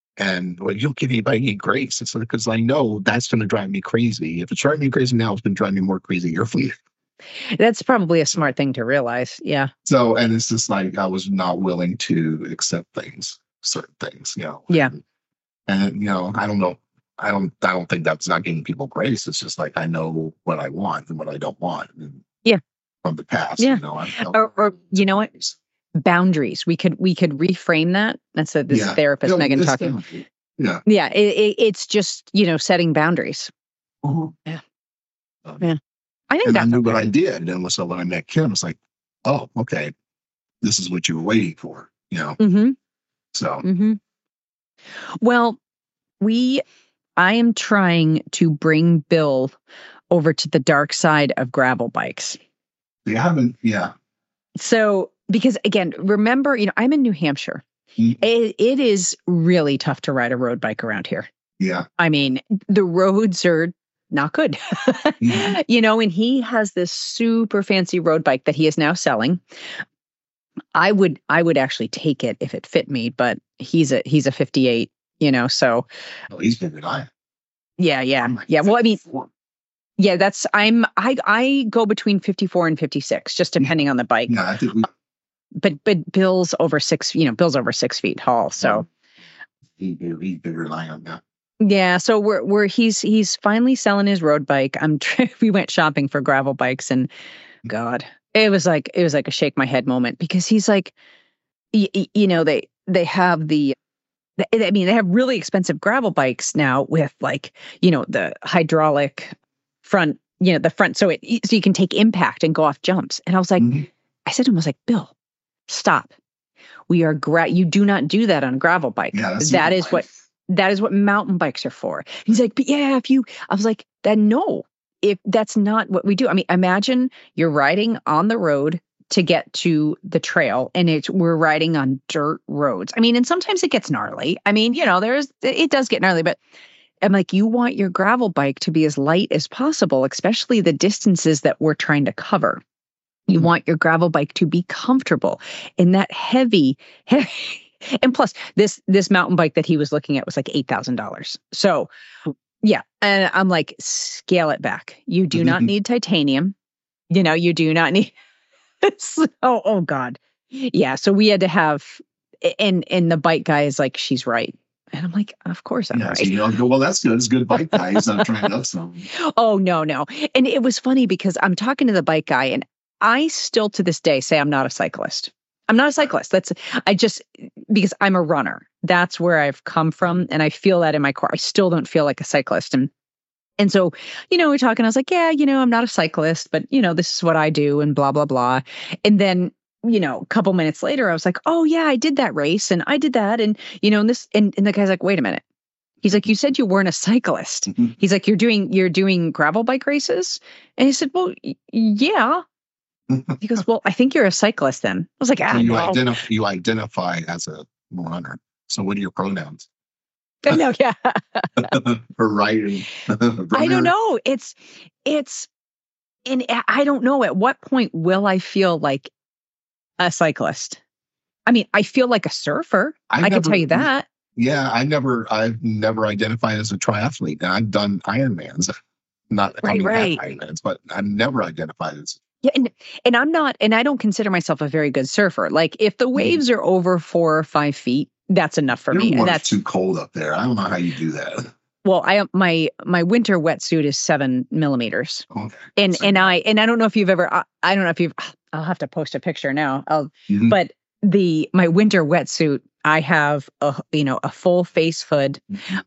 And well, you don't give anybody any grace. It's because I know that's going to drive me crazy. If it's driving me crazy now, it's going to drive me more crazy year for you. that's probably a smart thing to realize. Yeah, So, and it's just like I was not willing to accept things, certain things, you know. Yeah. And you know, I don't know. I don't. I don't think that's not giving people grace. It's just like I know what I want and what I don't want. And Yeah. From the past, Yeah. you know. I don't, or, or you know what? Boundaries. We could we could reframe that. That's a this Yeah. therapist No, Megan it's talking. definitely- Yeah. Yeah, it, it, it's just you know setting boundaries. Uh-huh. Yeah. Um, Yeah. I think And I that's knew what okay. I did. And so when I met Kim, it's like, oh, okay, this is what you were waiting for, you know. Mm-hmm. So Mm-hmm. Well, we, I am trying to bring Bill over to the dark side of gravel bikes. you haven't, yeah. So, because again, remember, you know, I'm in New Hampshire. Mm. It, it is really tough to ride a road bike around here. Yeah. I mean, the roads are not good. Mhm. You know, and he has this super fancy road bike that he is now selling. I would I would actually take it if it fit me, but he's a he's a fifty-eight, you know, so Oh, he's been I. yeah, yeah. Yeah. Well, I mean, yeah, that's I'm I I go between fifty-four and fifty-six, just depending on the bike. Yeah, I think we, But but Bill's over six, you know, Bill's over six feet tall. So he, he's bigger than I am now. Yeah, so we're we're he's he's finally selling his road bike. I'm tr- we went shopping for gravel bikes, and God, it was like it was like a shake my head moment, because he's like, y- y- you know, they they have the, I mean, they have really expensive gravel bikes now with, like, you know, the hydraulic front, you know, the front, so it so you can take impact and go off jumps. And I was like, Mm-hmm. I said to him, I was like, Bill, stop. We are gra- you do not do that on a gravel bike. Yeah, that's That not is life. what that is what mountain bikes are for. He's like, but yeah, if you, I was like, then no, if that's not what we do. I mean, imagine you're riding on the road to get to the trail, and it's we're riding on dirt roads. I mean, and sometimes it gets gnarly. I mean, you know, there's it does get gnarly, but I'm like, you want your gravel bike to be as light as possible, especially the distances that we're trying to cover. You want your gravel bike to be comfortable, and that heavy, heavy. And plus, this this mountain bike that he was looking at was like eight thousand dollars. So, yeah, and I'm like, scale it back. You do not need titanium. You know, you do not need. so, oh God, yeah. So we had to have, and and the bike guy is like, she's right, and I'm like, of course I'm Yeah, right. so you know, well, that's good. It's a good bike guy. He's not trying to up something. Oh, no, no. And it was funny because I'm talking to the bike guy, and I still to this day say I'm not a cyclist. I'm not a cyclist. That's, I just, because I'm a runner. That's where I've come from. And I feel that in my core. I still don't feel like a cyclist. And, and so, you know, we're talking, I was like, yeah, you know, I'm not a cyclist, but, you know, this is what I do, and blah, blah, blah. And then, you know, a couple minutes later, I was like, oh yeah, I did that race, and I did that. And, you know, and this, and, and the guy's like, wait a minute. He's like, you said you weren't a cyclist. Mm-hmm. He's like, you're doing, you're doing gravel bike races. And he said, well, y- yeah. He goes, well, I think you're a cyclist then. I was like, ah, So you, no. identify, you identify as a runner. So what are your pronouns? No, yeah. For riding. I don't know. It's, it's, and I don't know at what point will I feel like a cyclist. I mean, I feel like a surfer. I, I can tell you that. Yeah, I never, I've never identified as a triathlete. And I've done Ironmans, not right, I mean, right. Ironmans, but I've never identified as. Yeah, and and I'm not, and I don't consider myself a very good surfer. Like, if the waves are over four or five feet, that's enough for Your me. And water's that's too cold up there. I don't know how you do that. Well, I my my winter wetsuit is seven millimeters, Okay. and So- and I and I don't know if you've ever. I, I don't know if you've. I'll have to post a picture now. I'll, Mhm. But the my winter wetsuit, I have a you know a full face hood.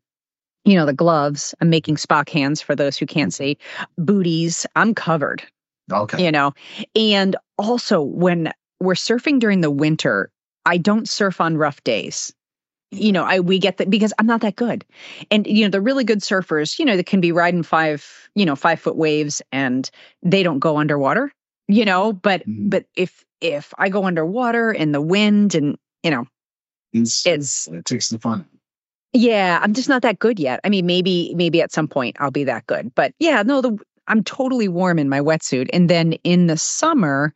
You know, the gloves. I'm making Spock hands for those who can't see. Booties. I'm covered. Okay. You know, and also when we're surfing during the winter, I don't surf on rough days. You know, I we get that because I'm not that good. And, you know, the really good surfers, you know, that can be riding five, you know, five foot waves, and they don't go underwater, you know, but Mhm. but if if I go underwater in the wind, and, you know, It's, it's it takes the fun. yeah, I'm just not that good yet. I mean, maybe maybe at some point I'll be that good. But yeah, no, the I'm totally warm in my wetsuit. And then in the summer,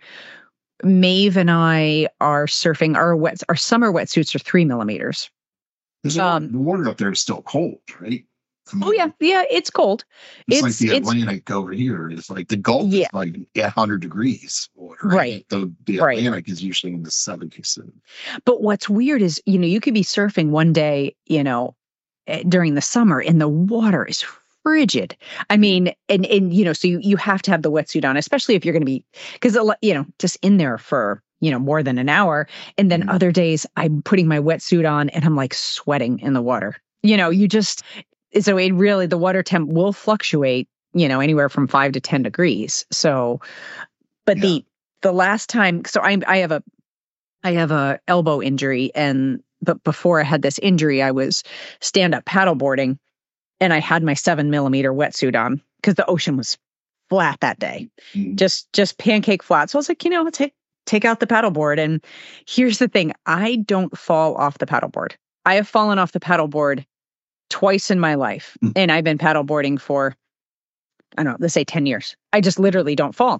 Maeve and I are surfing. Our wet our summer wetsuits are three millimeters. Because Um, the water up there is still cold, right? I mean, Oh yeah, yeah, it's cold. It's, It's like the it's Atlantic over here. It's like the Gulf Yeah. is like one hundred degrees water, Right. The, the Right. Atlantic is usually in the seventies. But what's weird is, you know, you could be surfing one day, you know, eh, during the summer, and the water is frigid. I mean, and and you know, so you you have to have the wetsuit on, especially if you're going to be, because you know, just in there for, you know, more than an hour. And then Mhm. other days I'm putting my wetsuit on and I'm like sweating in the water. You know, you just so it really the water temp will fluctuate, you know, anywhere from five to ten degrees. So, but Yeah. the the last time, so I I have a I have a elbow injury, and but before I had this injury, I was stand up paddleboarding, and I had my seven millimeter wetsuit on because the ocean was flat that day, Mhm. just just pancake flat. So I was like, you know, take take out the paddleboard. And here's the thing: I don't fall off the paddleboard. I have fallen off the paddleboard twice in my life, Mm. and I've been paddleboarding for I don't know, let's say ten years. I just literally don't fall.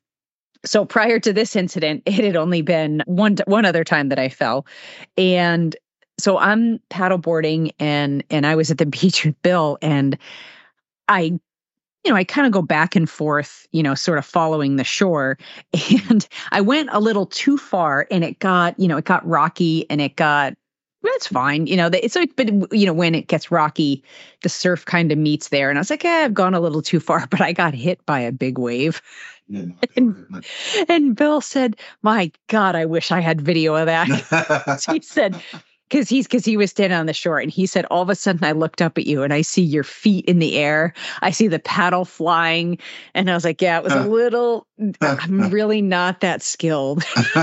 So prior to this incident, it had only been one one other time that I fell. And so I'm paddleboarding, and and I was at the beach with Bill, and I, you know, I kind of go back and forth, you know, sort of following the shore. And I went a little too far, and it got, you know, it got rocky, and it got That's fine. You know, the- it's like, but you know, when it gets rocky, the surf kind of meets there. And I was like, eh, I've gone a little too far, but I got hit by a big wave. Yeah, And, and Bill said, my God, I wish I had video of that. He said, because he's because he was standing on the shore, and he said, all of a sudden I looked up at you and I see your feet in the air. I see the paddle flying. And I was like, yeah, it was a little, I'm really not that skilled.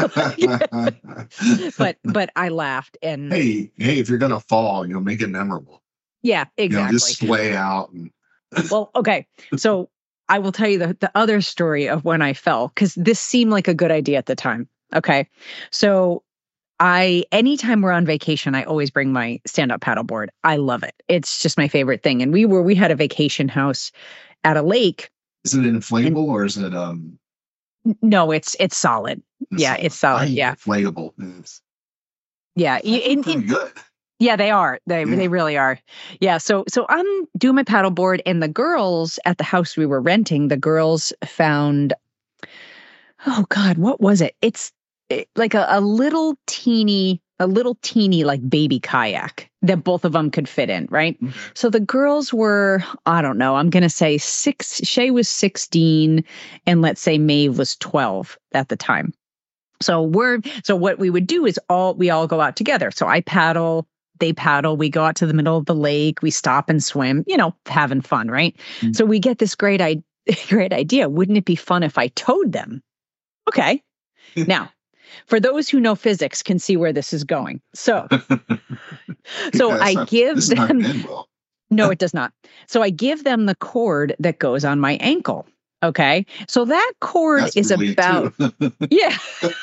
but but I laughed. And hey, hey, if you're gonna fall, you know, make it memorable. yeah, You know, exactly. just lay out and Well, okay. So I will tell you the, the other story of when I fell, because this seemed like a good idea at the time. Okay. So I, anytime we're on vacation, I always bring my stand-up paddleboard. I love it. It's just my favorite thing. And we were, we had a vacation house at a lake. is it inflatable or is it um No, it's, it's solid. Yeah, it's solid. Yeah. inflatable? It's Yeah. Y- in- pretty in- good. Yeah, they are. They Yeah. they really are. Yeah. So so I'm doing my paddleboard, and the girls at the house we were renting, the girls found, oh God, what was it? It's it, like a, a little teeny, a little teeny like baby kayak that both of them could fit in, right? Okay. So the girls were, I don't know, I'm gonna say six. Shay was sixteen, and let's say Maeve was twelve at the time. So we're so what we would do is all we all go out together. So I paddle. They paddle, we go out to the middle of the lake, we stop and swim, you know, having fun, right? Mm. So we get this great, I- great idea. Wouldn't it be fun if I towed them? Okay. Now, for those who know physics can see where this is going. So, so Yeah, I it's not- give this is not them, gonna end well. no, it does not. So I give them the cord that goes on my ankle. Okay. So that cord That's is really it, about, too. yeah.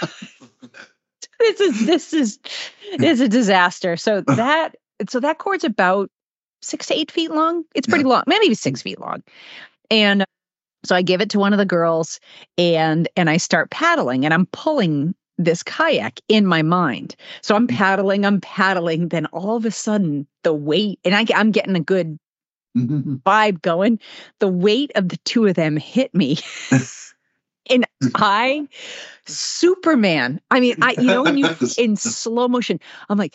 This is this is this is a disaster. So that so that cord's about six to eight feet long. It's pretty long, maybe six feet long. And so I give it to one of the girls, and and I start paddling, and I'm pulling this kayak in my mind. So I'm paddling, I'm paddling. Then all of a sudden, the weight, and I, I'm getting a good vibe going. The weight of the two of them hit me. And I, Superman, I mean, I, you know, when you in slow motion, I'm like,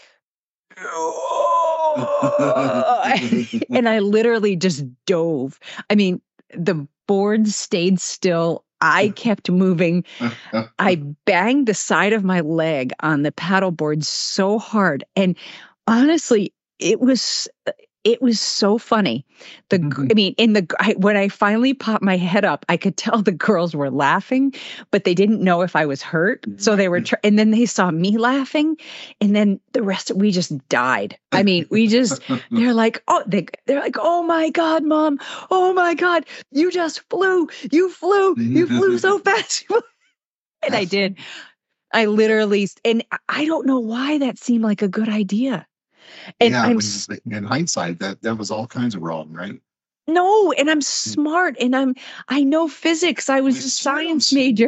and I literally just dove. I mean, the board stayed still. I kept moving. I banged the side of my leg on the paddleboard so hard. And honestly, it was, it was so funny. The, I mean, in the, I, when I finally popped my head up, I could tell the girls were laughing, but they didn't know if I was hurt. So they were, tr- and then they saw me laughing, and then the rest, we just died. I mean, we just, they're like, oh, they, they're like, oh my God, Mom. Oh my God. You just flew. You flew. You flew so fast. And I did. I literally, and I don't know why that seemed like a good idea. And yeah, I'm when, in hindsight, that that was all kinds of wrong, right? no, and I'm smart, and I'm I know physics. I was a science major.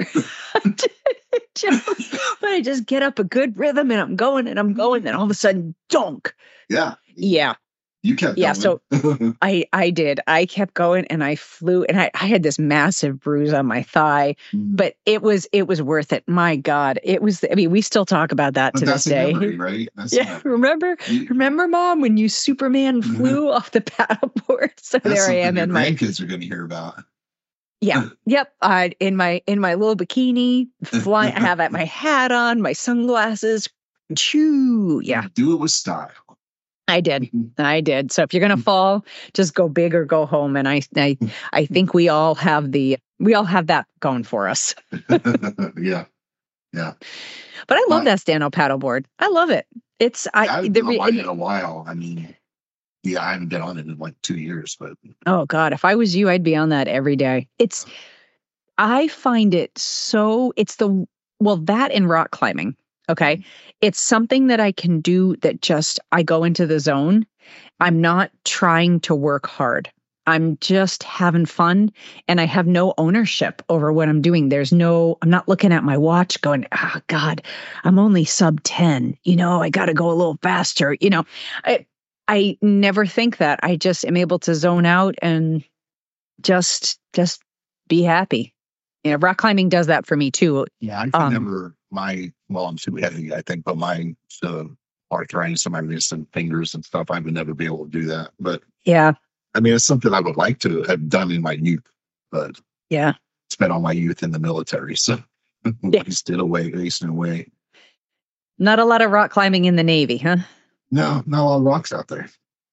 Just- but I just get up a good rhythm, and I'm going, and I'm going, and all of a sudden, donk. Yeah, Yeah, you kept yeah. going. So I I did. I kept going, and I flew, and I, I had this massive bruise on my thigh, but it was it was worth it. My God, it was. I mean, we still talk about that But to that's this a day. memory, right? That's Yeah, not- remember, you- remember, Mom, when you Superman flew off the paddleboard? So that's there I something am your in my grandkids are going to hear about. yeah, yep. I in my in my little bikini, flying. I have my hat on, my sunglasses. Choo, yeah, Do it with style. I did, I did. So if you're gonna fall, just go big or go home. And I, I, I think we all have the we all have that going for us. Yeah, yeah. But I love My- that stand-up paddleboard. I love it. It's I I haven't the been re- on mine in a while. I mean, yeah, I haven't been on it in like two years, but oh God, if I was you, I'd be on that every day. It's I find it so it's the well that and rock climbing. Okay. It's something that I can do that just I go into the zone. I'm not trying to work hard. I'm just having fun, and I have no ownership over what I'm doing. There's no, I'm not looking at my watch going, oh God, I'm only sub ten. You know, I got to go a little faster. You know, I, I never think that. I just am able to zone out and just, just be happy. You know, rock climbing does that for me too. yeah, I can Um, never. My well, I'm too heavy, I think, but my uh, arthritis in my wrists and fingers and stuff. I would never be able to do that. But Yeah. I mean, it's something I would like to have done in my youth, but Yeah. spent all my youth in the military. So Yeah. wasted away, wasting away. Not a lot of rock climbing in the Navy, huh? No, not a lot of rocks out there.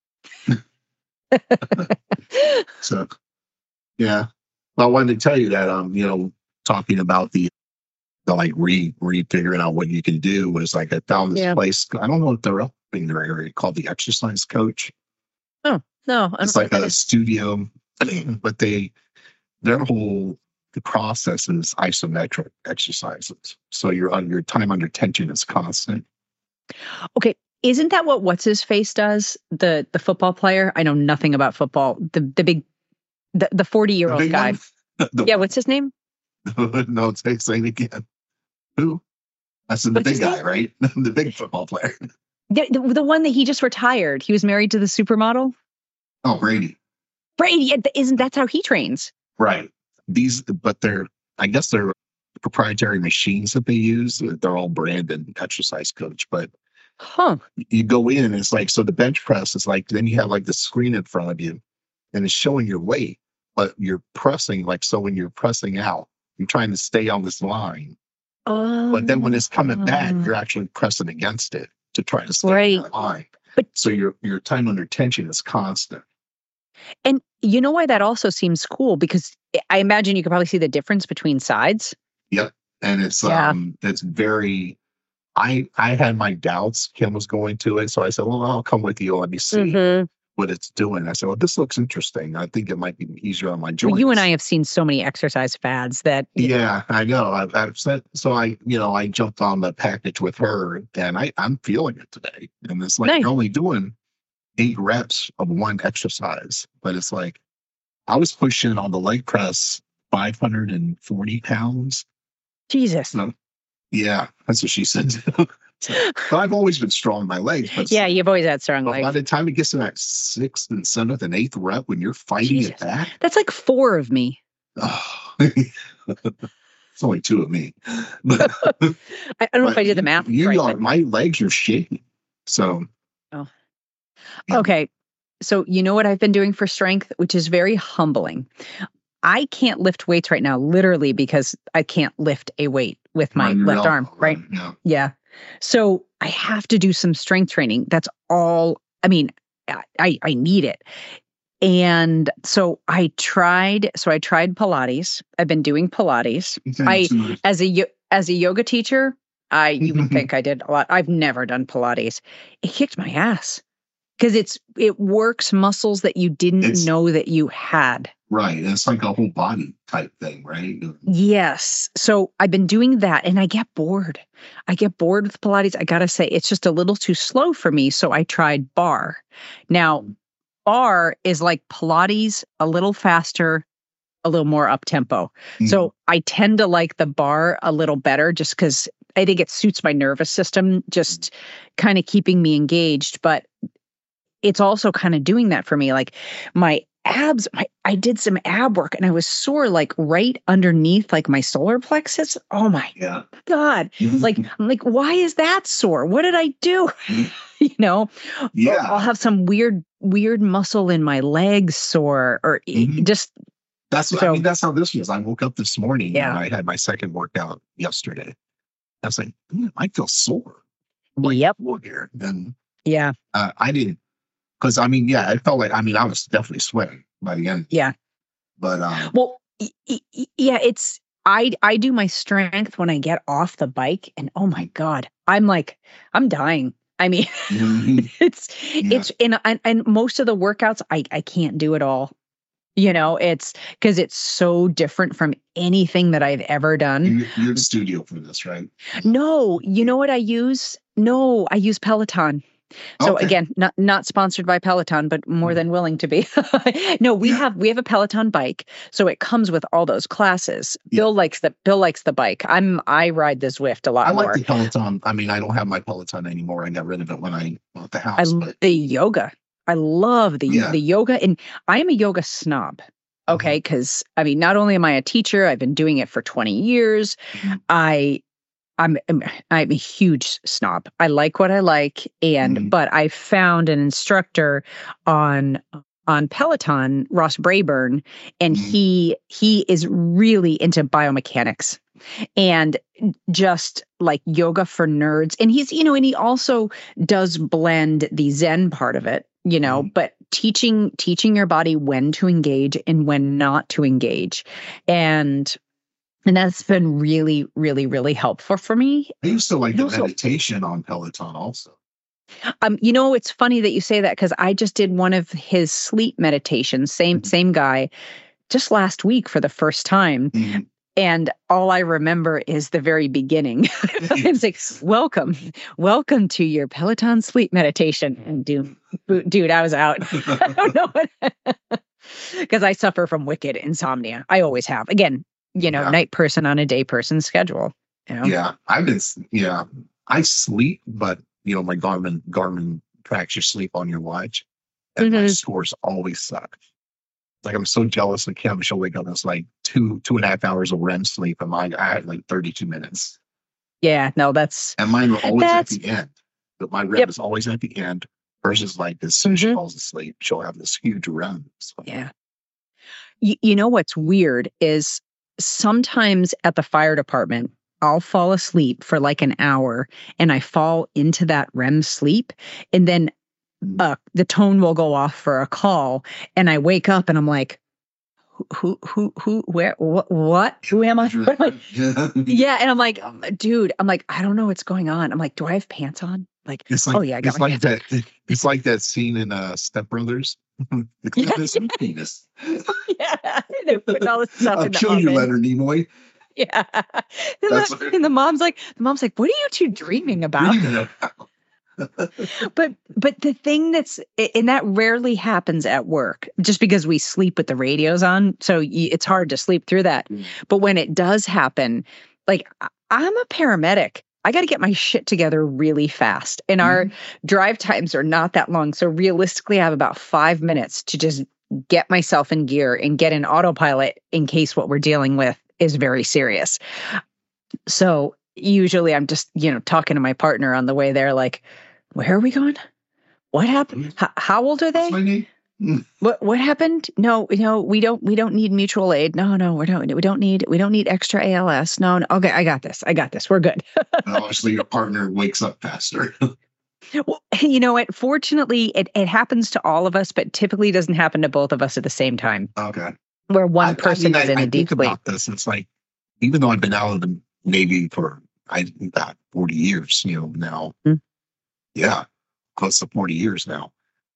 So, yeah. Well, I wanted to tell you that, um, you know, talking about the, the like re, re figuring out what you can do was like, I found this Yeah. place. I don't know if they're up in their area called the Exercise Coach. Oh, no. I It's don't like know. a studio, but they, their whole the process is isometric exercises. So your on your time under tension is constant. Okay. Isn't that what What's His Face does? The the football player? I know nothing about football. The the big the the forty year The old big guy. one? The- Yeah, what's his name? no, say, say it again. Who? That's the What's big his guy, name? right? The big football player. Yeah, the, the one that he just retired. He was married to the supermodel. Oh, Brady. Brady, yeah, th- isn't that's how he trains? Right. These, but they're, I guess they're proprietary machines that they use. They're all branded Exercise Coach, but Huh. you go in and it's like, so the bench press is like, then you have like the screen in front of you and it's showing your weight, but you're pressing like, so when you're pressing out, you're trying to stay on this line. Oh. But then when it's coming back, you're actually pressing against it to try to stay Right. on that line. But- so your your time under tension is constant. And you know why that also seems cool? Because I imagine you could probably see the difference between sides. Yep. And it's Yeah. um it's very I I had my doubts. Kim was going to it. So I said, well, I'll come with you. Let me see Mhm. what it's doing. I said, well, this looks interesting. I think it might be easier on my joints. Well, you and I have seen so many exercise fads that Yeah, I know. I've, I've said so. I, you know, I jumped on the package with her, and I, I'm feeling it today. And it's like Nice. you're only doing eight reps of one exercise, but it's like I was pushing on the leg press five hundred forty pounds. Jesus. So, yeah, that's what she said. So, but I've always been strong in my legs. But Yeah, you've always had strong but by legs. the time it gets to that sixth and seventh and eighth rep, when you're fighting Jesus. it back, That's like four of me. oh, it's only two of me. But, I, I don't know if but I did the math You right. are, but- my legs are shaking. So yeah. Okay. So you know what I've been doing for strength, which is very humbling. I can't lift weights right now, literally because I can't lift a weight with my on your left elbow, arm, right? Yeah. Yeah. So I have to do some strength training. That's all. I mean, I, I, I need it. And so I tried, so I tried Pilates. I've been doing Pilates. I- So, As a, yo- as a yoga teacher, I, you would think I did a lot. I've never done Pilates. It kicked my ass because it's, it works muscles that you didn't It's- know that you had. right. It's like a whole body type thing, right? Yes. So I've been doing that and I get bored. I get bored with Pilates. I got to say, it's just a little too slow for me. So I tried bar. Now, bar is like Pilates, a little faster, a little more up tempo. Mm. So I tend to like the bar a little better just because I think it suits my nervous system, just kind of keeping me engaged. But it's also kind of doing that for me. Like my abs, my, I did some ab work and I was sore like right underneath like my solar plexus. Oh my yeah. God. Like, I'm like, why is that sore? What did I do? you know, yeah. I'll have some weird, weird muscle in my legs sore or it- Mhm. just, That's what, So- I mean, that's how this was. I woke up this morning Yeah. and I had my second workout yesterday. I was like, "Hmm, I feel sore. I'm like, Yep. look here. And yeah, uh, I didn't, because I mean, yeah, I felt like, I mean, I was definitely sweating by the end. Yeah. But um, Well, y- y- y- yeah, it's I I do my strength when I get off the bike and oh my God, I'm like I'm dying. I mean, mhm, it's Yeah. it's and, and and most of the workouts I I can't do it all. You know, it's because it's so different from anything that I've ever done. you, you're in studio for this, right? No, you know what I use? No, I use Peloton. So Okay. again, not not sponsored by Peloton, but more than willing to be. no, we Yeah. have we have a Peloton bike, so it comes with all those classes. Yeah. Bill likes the Bill likes the bike. I'm I ride the Zwift a lot I like more. the Peloton. I mean, I don't have my Peloton anymore. I got rid of it when I bought the I house. l- but the yoga. I love the Yeah. the yoga, and I am a yoga snob. Okay, because I mean, not only am I a teacher, I've been doing it for twenty years. Mhm. I I'm I'm I'm a huge snob. I like what I like, and Mhm. but I found an instructor on on Peloton, Ross Brayburn, and Mhm. he he is really into biomechanics and just like yoga for nerds. And he's, you know, and he also does blend the Zen part of it, you know, Mhm. but teaching teaching your body when to engage and when not to engage. And and that's been really, really, really helpful for me. I used to like And the also, meditation on Peloton also. um, you know, it's funny that you say that because I just did one of his sleep meditations, same Mhm. same guy, just last week for the first time. Mhm. And all I remember is the very beginning. It's like, welcome, welcome to your Peloton sleep meditation. And dude, dude, I was out. I don't know what, because I suffer from wicked insomnia. I always have. Again, you know, Yeah. night person on a day person schedule. You know? Yeah. I've been, s- yeah, I sleep, but you know, my Garmin, Garmin tracks your sleep on your watch, and my Mhm. scores always suck. Like I'm so jealous of Kim. She'll wake up and it's like two, two and a half hours of R E M sleep, and mine I had like thirty-two minutes. Yeah, no, that's And mine are always that's at the end. But my R E M yep. is always at the end. Hers is like as soon as she Mhm. falls asleep, she'll have this huge R E M. So, Yeah. You, you know what's weird is sometimes at the fire department, I'll fall asleep for like an hour and I fall into that R E M sleep. And then uh, the tone will go off for a call. And I wake up and I'm like, who, who, who, where, what, what, who am I? What am I? Yeah. And I'm like, dude, I'm like, I don't know what's going on. I'm like, do I have pants on? Like, it's like oh yeah, I got it's my like pants that. It's like that scene in uh, Step Brothers. The clip Yeah. is penis. on. Yeah. They're putting all this stuff I'll in the kill you, oven. Leonard Nimoy. Yeah. And That's the, what and the mom's like, the mom's like, what are you two dreaming about? But but the thing that's and that rarely happens at work just because we sleep with the radios on, so y- it's hard to sleep through that. Mm. But when it does happen, like I- I'm a paramedic. I got to get my shit together really fast. And our Mhm. drive times are not that long. So realistically, I have about five minutes to just get myself in gear and get in autopilot in case what we're dealing with is very serious. So usually I'm just, you know, talking to my partner on the way there, like, where are we going? What happened? H- how old are What's they? my name? Mm. What what happened? No, no, we don't we don't need mutual aid. No, no, we don't we don't need we don't need extra A L S. No, no. Okay, I got this. I got this. We're good. Obviously, your partner wakes up faster. Well, you know what? Fortunately, it, it happens to all of us, but typically doesn't happen to both of us at the same time. Okay. Where one I, I person mean, is I, in I a deep think sleep. about this. It's like, even though I've been out of the Navy for I about forty years, you know, now, Mm. yeah, close to forty years now.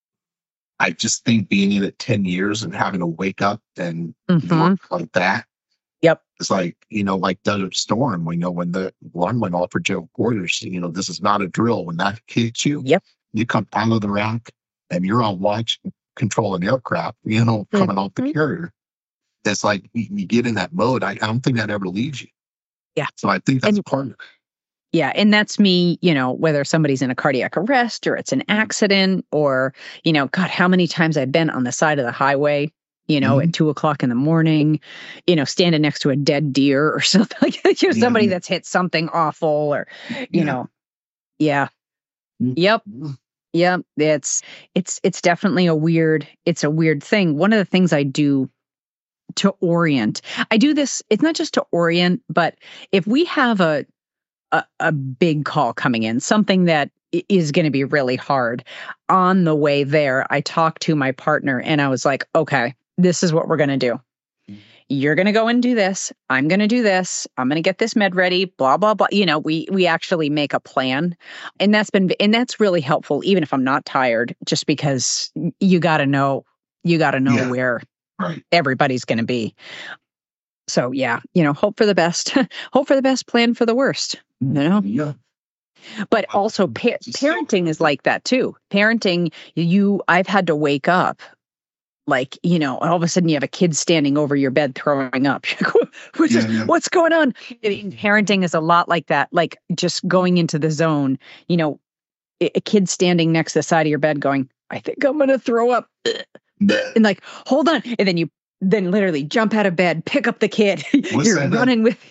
I just think being in it ten years and having to wake up and Mhm. work like that, Yep. it's like, you know, like Desert Storm, we know when the alarm went off for Joe Quarters, you know, this is not a drill. When that hits you, Yep. you come out of the rack and you're on watch controlling aircraft, you know, coming off the Mhm. carrier. It's like you, you get in that mode. I, I don't think that ever leaves you. Yeah. So I think that's And part of it. yeah, and that's me, you know, whether somebody's in a cardiac arrest or it's an accident or, you know, God, how many times I've been on the side of the highway, you know, Mhm. at two o'clock in the morning, you know, standing next to a dead deer or something like that, you know, Yeah. somebody that's hit something awful or, you Yeah. know, yeah. Mhm. Yep. Yep. It's, it's, it's definitely a weird, it's a weird thing. One of the things I do to orient, I do this, it's not just to orient, but if we have a, a, a big call coming in, something that i- is going to be really hard. On the way there, I talked to my partner and I was like, okay, this is what we're going to do. You're going to go and do this. I'm going to do this. I'm going to get this med ready, blah, blah, blah. You know, we, we actually make a plan, and that's been, and that's really helpful, even if I'm not tired, just because you got to know, you got to know Yeah. where Right. everybody's going to be. So yeah, you know, hope for the best, hope for the best, plan for the worst, you know? Yeah. But also pa- parenting is like that too. Parenting, you, I've had to wake up like, you know, all of a sudden you have a kid standing over your bed throwing up. What's, Yeah, yeah. what's going on? I mean, parenting is a lot like that, like just going into the zone, you know, a a kid standing next to the side of your bed going, I think I'm going to throw up. That- And like, hold on. And then you then literally jump out of bed, pick up the kid. What's You're that? running with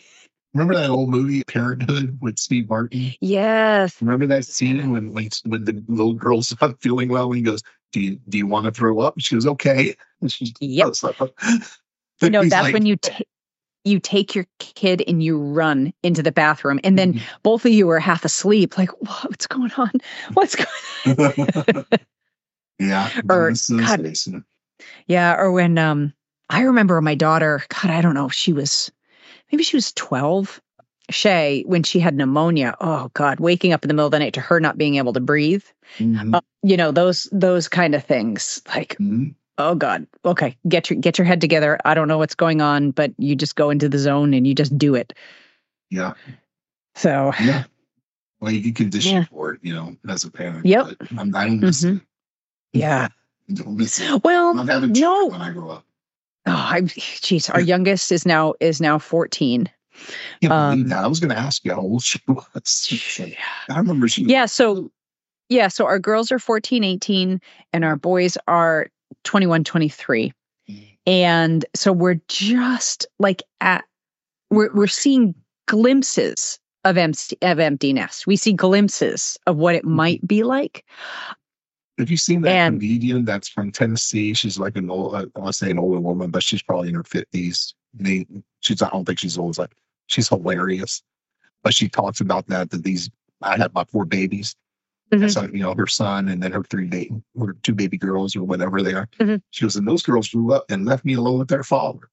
Remember that old movie Parenthood with Steve Martin? Yes. Remember that scene when when, when the little girl's not feeling well and he goes, "Do you do you want to throw up?" She goes, "Okay." And she Yep. throws up. No, He's that's like, when you ta- you take your kid and you run into the bathroom, and then Mhm. both of you are half asleep. Like, what's going on? What's going on? yeah. Or, This is God, Mason. yeah. Or when um, I remember my daughter. God, I don't know. She was maybe she was twelve. Shay, when she had pneumonia. Oh God, waking up in the middle of the night to her not being able to breathe. Mhm. Uh, you know, those those kind of things. Like, Mhm. oh God, okay, get your get your head together. I don't know what's going on, but you just go into the zone and you just do it. Yeah. So Yeah. Well, you can condition Yeah. for it, you know, as a parent. Yep. But I'm, I don't miss Mhm. it. Yeah. I don't miss it. Well, I'm not having no. children when I grow up. Oh, I geez, our youngest is now is now fourteen. Can't Um, believe that. I was going to ask you how old she was. I remember she. Yeah, so yeah, so our girls are fourteen, eighteen, and our boys are twenty-one, twenty-three. And so we're just like at we're we're seeing glimpses of empty of empty nest. We see glimpses of what it might be like. Have you seen that And- comedian that's from Tennessee? She's like an old, I want to say an older woman, but she's probably in her fifties. They, she's, I don't think she's old. It's like, she's hilarious. But she talks about that, that these, I had my four babies. Mhm. And so, you know, her son and then her three baby, or two baby girls or whatever they are. Mhm. She goes, and those girls grew up and left me alone with their father.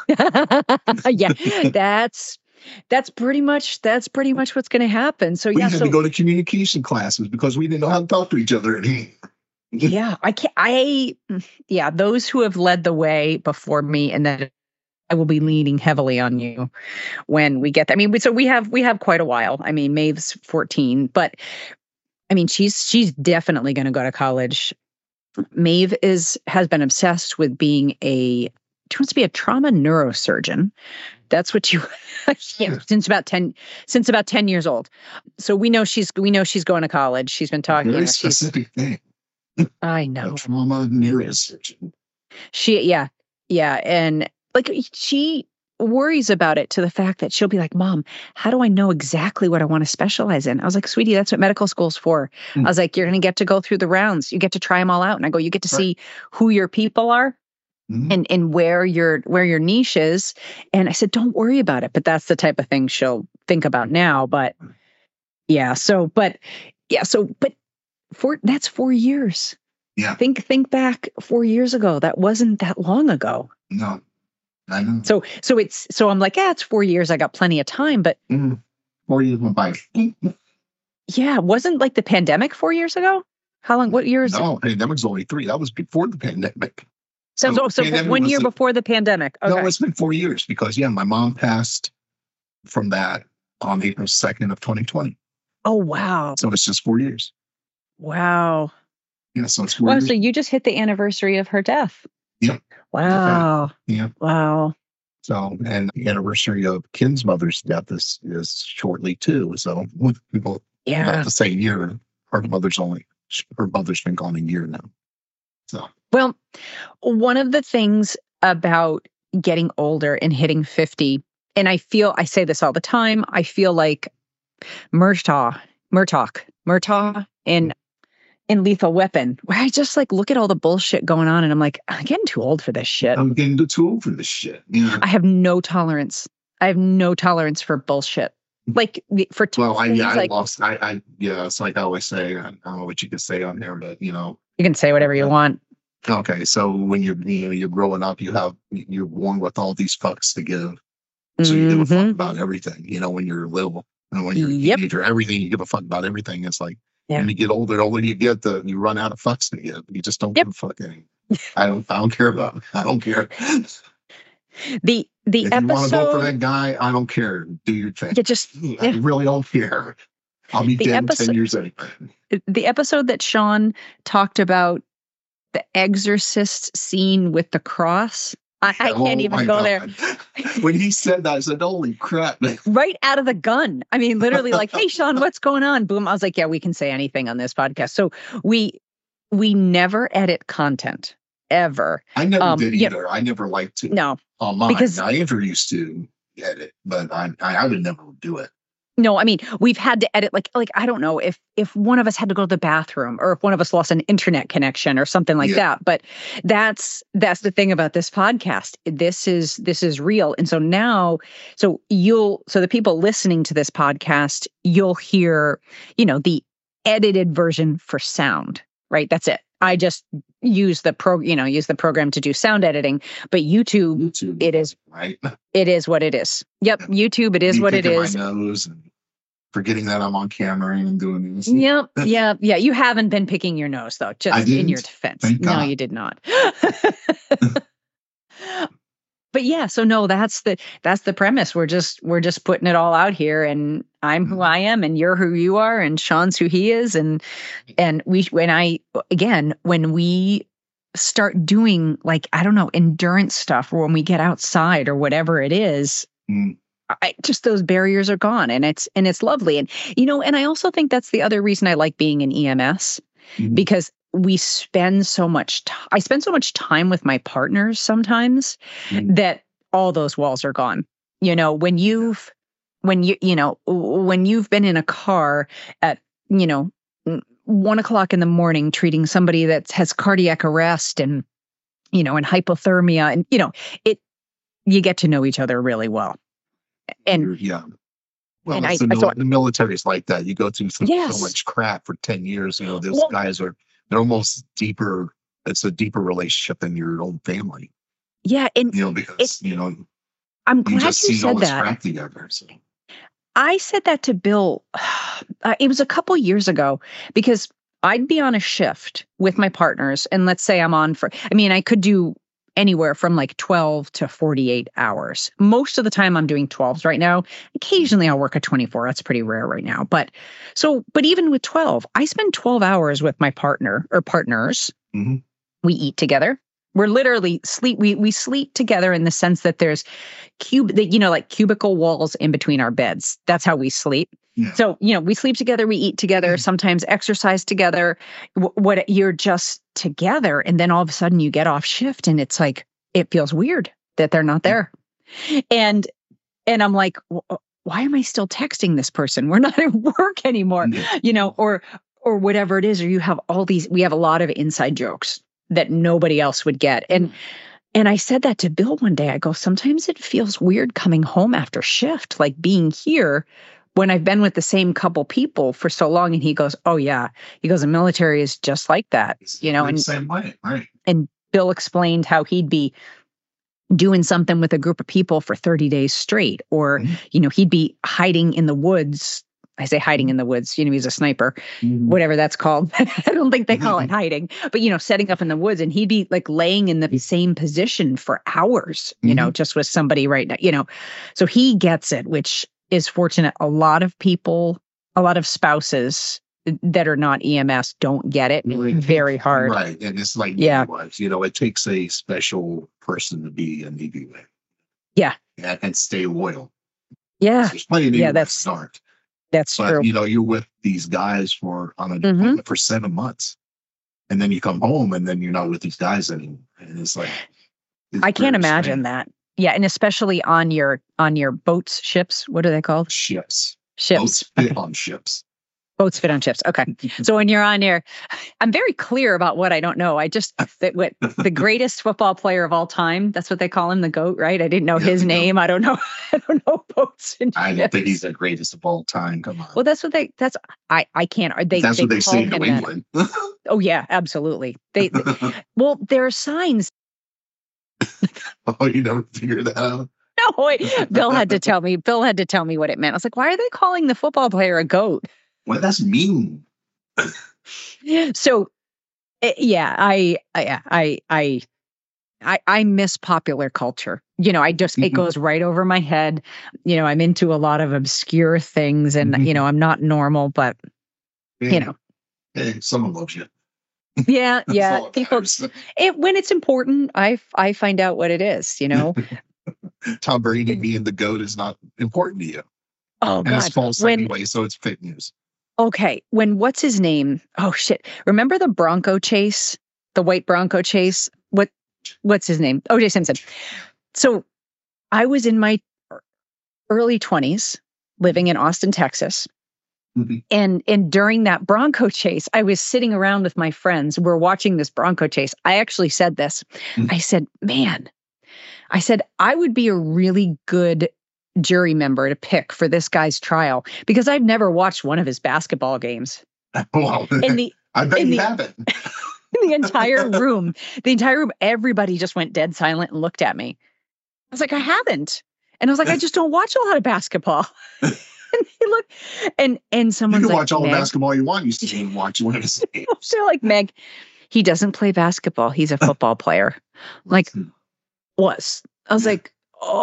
yeah, that's that's pretty much that's pretty much what's going to happen. So We yeah, had so to go to communication classes because we didn't know how to talk to each other anymore. yeah, I can't. I yeah, those who have led the way before me, and then I will be leaning heavily on you when we get there. I mean, we, so we have we have quite a while. I mean, Maeve's fourteen, but I mean, she's she's definitely going to go to college. Maeve is has been obsessed with being a she wants to be a trauma neurosurgeon. That's what you yeah, since about ten since about ten years old. So we know she's we know she's going to college. She's been talking. Very You know, she's, specific thing. I A know. trauma neurosurgeon. She, yeah, yeah. And like she worries about it to the fact that she'll be like, Mom, how do I know exactly what I want to specialize in? I was like, sweetie, that's what medical school's for. Mm. I was like, you're going to get to go through the rounds. You get to try them all out. And I go, you get to Right. see who your people are Mhm. and, and where your, where your niche is. And I said, don't worry about it. But that's the type of thing she'll think about now. But yeah, so, but yeah, so, but for, that's four years. Yeah. Think think back four years ago. That wasn't that long ago. No. I know. So so it's so I'm like, yeah, it's four years. I got plenty of time. But Mm. Four years went by. yeah, wasn't like the pandemic four years ago? How long? What years? No, pandemic's only three. That was before the pandemic. So, so, so pandemic one was year the- before the pandemic. Okay. No, it's been four years because yeah, my mom passed from that on April second of twenty twenty. Oh wow. So it's just four years. Wow. Yeah, so it's four Wow. years. So you just hit the anniversary of her death. Yep. Wow. Yeah. Wow. So, and the anniversary of Ken's mother's death is, is shortly too. So, with people, Yeah. not the same year, her mother's only, her mother's been gone a year now. So, Well, one of the things about getting older and hitting fifty, and I feel, I say this all the time, I feel like Murtaugh, Murtaugh, Murtaugh in, in Lethal Weapon, where I just like look at all the bullshit going on and I'm like, I'm getting too old for this shit. I'm getting too old for this shit. Yeah. I have no tolerance. I have no tolerance for bullshit. Like for t- Well, I, things yeah, I like, lost. I, I, yeah, it's like I always say, I don't know what you can say on there, but you know, you can say whatever you want. okay. So when you're, you know, you're growing up, you have, you're born with all these fucks to give. So you give a fuck Mhm. about everything, you know, when you're little and when you're Yep. a teenager, everything, you give a fuck about everything. It's like, Yeah. when you get older, the older you get, the you run out of fucks to give. You just don't Yep. give a fuck anymore. I don't, I don't care about it. I don't care. The the If you want to vote for episode, that guy, I don't care. Do your thing. yeah, just I yeah. really don't care. I'll be The dead in episode- ten years anyway. the episode that Sean talked about the exorcist scene with the cross. I, I Oh can't even my go God. there. When he said that, I said, holy crap. Right out of the gun. I mean, literally like, hey, Sean, what's going on? Boom. I was like, yeah, we can say anything on this podcast. So we we never edit content ever. I never Um, did yeah. either. I never liked to. No, On mine. because- Now, Andrew used to. edit, but I, I I would never do it. No, I mean, we've had to edit, like, like I don't know if if one of us had to go to the bathroom or if one of us lost an internet connection or something like Yeah. that. But that's that's the thing about this podcast. This is this is real. And so now, so you'll so the people listening to this podcast, you'll hear, you know, the edited version for sound, right? That's it. I just use the pro, you know, use the program to do sound editing, but YouTube, YouTube, it is right. it is what it is. Yep, YouTube, it is Me what it picking is. My nose and forgetting that I'm on camera and doing this. Yep, yeah, yeah. You haven't been picking your nose, though, I just in didn't. your defense. Thank No, God. you did not. But yeah, so no, that's the that's the premise. We're just we're just putting it all out here, and I'm who I am, and you're who you are, and Sean's who he is, and and we when I again when we start doing, like, I don't know, endurance stuff, or when we get outside or whatever it is, Mm. I, just those barriers are gone, and it's and it's lovely. And you know, and I also think that's the other reason I like being in E M S, Mhm. because we spend so much t- I spend so much time with my partners sometimes Mhm. that all those walls are gone. You know, when you've when you you know when you've been in a car at, you know, one o'clock in the morning treating somebody that has cardiac arrest and, you know, and hypothermia, and you know, it you get to know each other really well. And You're- yeah. Well, and it's I- the, I mil- thought- the military is like that. You go through so, Yes. so much crap for ten years. You know, those Well- guys are, they're almost deeper. It's a deeper relationship than your own family, yeah, and you know, because, It's- you know, I'm you glad just you see all said this that. crap together. So. I said that to Bill. Uh, it was a couple years ago, because I'd be on a shift with my partners, and let's say I'm on for, I mean, I could do anywhere from like twelve to forty-eight hours. Most of the time I'm doing twelves right now. Occasionally I'll work a twenty-four. That's pretty rare right now. But so, but even with twelve, I spend twelve hours with my partner or partners. Mhm. We eat together. We're literally sleep. We we sleep together in the sense that there's cube, that you know, like cubicle walls in between our beds. That's how we sleep. Yeah. So, you know, we sleep together, we eat together, sometimes exercise together. Wh- What you're just together, and then all of a sudden you get off shift, and it's like it feels weird that they're not there. And and I'm like, "Wh- why am I still texting this person? We're not at work anymore, Yeah. you know, or or whatever it is. Or you have all these. We have a lot of inside jokes that nobody else would get. And and I said that to Bill one day. I go, sometimes it feels weird coming home after shift, like being here when I've been with the same couple people for so long. And he goes, oh yeah. He goes, the military is just like that, It's you know. the And same way, right? and Bill explained how he'd be doing something with a group of people for thirty days straight, or, Mhm. you know, he'd be hiding in the woods. I say hiding in the woods, you know, he's a sniper, whatever that's called. I don't think they call it hiding, but, you know, setting up in the woods, and he'd be like laying in the same position for hours, you know, just with somebody right now, you know. So he gets it, which is fortunate. A lot of people, a lot of spouses that are not E M S don't get it. Very hard. Right. And it's like, Yeah. was, you know, it takes a special person to be a Navy vet. Yeah. And, and stay loyal. Yeah, There's plenty of Navy Yeah, vets that's- that aren't. that's But, true. you know, you're with these guys for on a Mhm. deployment for seven months. And then you come home and then you're not with these guys anymore. And it's like, it's I can't very imagine strange. that. Yeah, and especially on your on your boats, ships. What are they called? Ships. Ships. Boats fit on ships. Boats fit on ships. Okay. So when you're on there, I'm very clear about what I don't know. I just that what the greatest football player of all time. That's what they call him, the GOAT, right? I didn't know Yeah, his the GOAT. name. I don't know. I don't know boats and I don't ships. think he's the greatest of all time. Come on. Well, that's what they. That's I. I can't. They. That's they what they call say in him New that. England. Oh yeah, absolutely. They. they well, there are signs. Oh, you never figured that out? No, wait. Bill had to tell me. Bill had to tell me what it meant. I was like, why are they calling the football player a GOAT? Well, that's mean. So, eh, yeah, I, I, I, I, I, I miss popular culture. You know, I just it Mhm. goes right over my head. You know, I'm into a lot of obscure things, and Mhm. you know, I'm not normal, but Hey, you know, hey, someone loves you. yeah, That's yeah. all that People, matters. it, when it's important, I, I find out what it is. You know. Tom Brady being the GOAT is not important to you. Oh And it's God. false When anyway, so it's fake news. okay, when what's his name? Oh shit! Remember the Bronco chase, the white Bronco chase? What what's his name? O J Simpson. So I was in my early twenties, living in Austin, Texas. Mm-hmm. And and during that Bronco chase, I was sitting around with my friends. We're watching this Bronco chase. I actually said this. Mm-hmm. I said, man, I said, I would be a really good jury member to pick for this guy's trial because I've never watched one of his basketball games. Well, In the, I bet in you the, haven't. In the entire room, the entire room, everybody just went dead silent and looked at me. I was like, I haven't. And I was like, I just don't watch a lot of basketball. And they look, and and someone's you can like, watch all the Meg, basketball you want. You still can't watch one of his games. they're like, Meg, he doesn't play basketball. He's a football player. Like, was. I was like,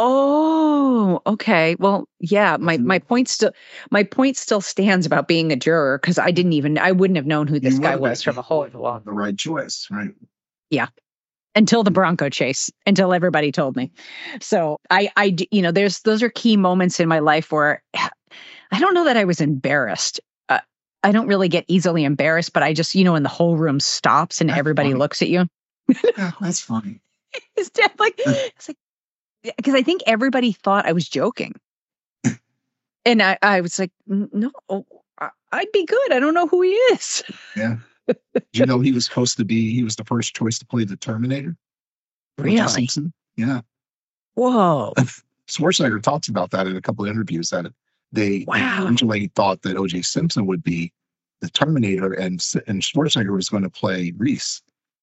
oh, okay. Well, yeah, my my point still my point still stands about being a juror because I didn't even I wouldn't have known who this You guy would was have from a whole long the right choice, right? until the Bronco chase, until everybody told me. So I I d- you know, there's those are key moments in my life where I don't know that I was embarrassed. Uh, I don't really get easily embarrassed, but I just, you know, when the whole room stops and That's everybody funny. looks at you. Yeah, that's funny. It's dead, like it's like because I think everybody thought I was joking, and I, I was like, "N- no, I- I'd be good. I don't know who he is. Yeah. Did you know he was supposed to be? He was the first choice to play the Terminator. O J Really? Simpson. Yeah. Whoa. Schwarzenegger talks about that in a couple of interviews. That they Wow. originally thought that O J Simpson would be the Terminator, and and Schwarzenegger was going to play Reese,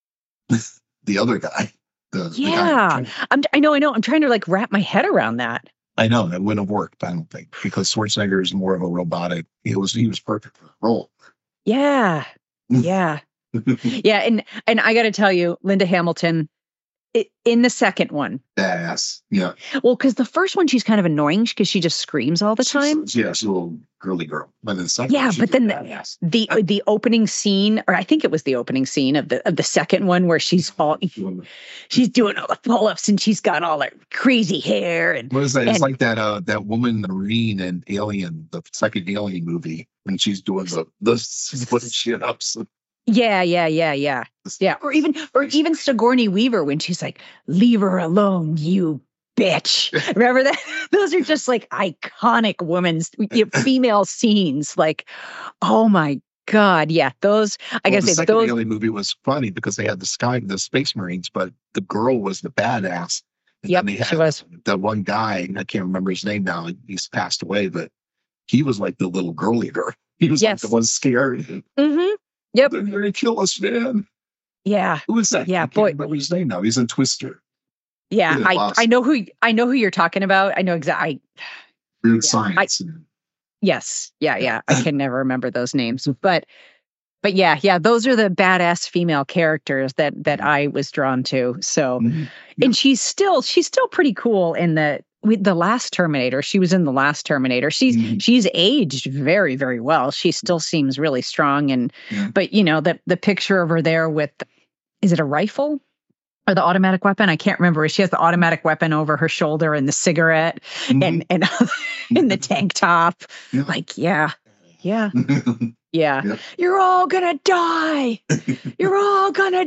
the other guy. The, the Yeah. guy. I'm, I know, I know. I'm trying to like wrap my head around that. I know that wouldn't have worked. I don't think because Schwarzenegger is more of a robotic. He was he was perfect for the role. Yeah. Yeah. Yeah. And, and I got to tell you, Linda Hamilton, i- in the second one, Badass. Yeah. well, because the first one, she's kind of annoying because she just screams all the time. She's, yeah, she's a little girly girl. But in the second, Yeah, she's but then the- badass. The the opening scene, or I think it was the opening scene of the of the second one where she's all she's doing all the pull-ups and she's got all her crazy hair and What is that? It's and- like that uh that woman Marine and Alien, the second Alien movie, when she's doing the the putting shit up. So, yeah, yeah, yeah, yeah. Yeah. Or even or even Sigourney Weaver when she's like, leave her alone, you bitch. Remember that? Those are just like iconic women's you know, female scenes. Like, oh my God. Yeah. Those I well, guess the it's second those Alien movie was funny because they had the sky, the Space Marines, but the girl was the badass. And Yep, then they she had was. the one guy, I can't remember his name now. He's passed away, but he was like the little girly girl. He was Yes. like the one scared. Mm-hmm. Yep. They're gonna kill us, man. Yeah. Who is that? Yeah, I can't boy. remember his name now. He's in Twister. Yeah. Yeah, I, lost. I know who I know who you're talking about. I know exactly. Weird Yeah, science. Yes. Yeah, yeah. I can never remember those names. But but yeah, yeah, those are the badass female characters that that I was drawn to. So Mhm. and she's still she's still pretty cool in the with the last Terminator. She was in the last Terminator. She's Mhm. she's aged very, very well. She still seems really strong. And Yeah. but you know, the the picture of her there with is it a rifle? Or the automatic weapon? I can't remember. She has the automatic weapon over her shoulder and the cigarette Mhm. and and in the tank top. Yeah. Like, yeah, yeah, yeah. Yep. You're all gonna die. You're all gonna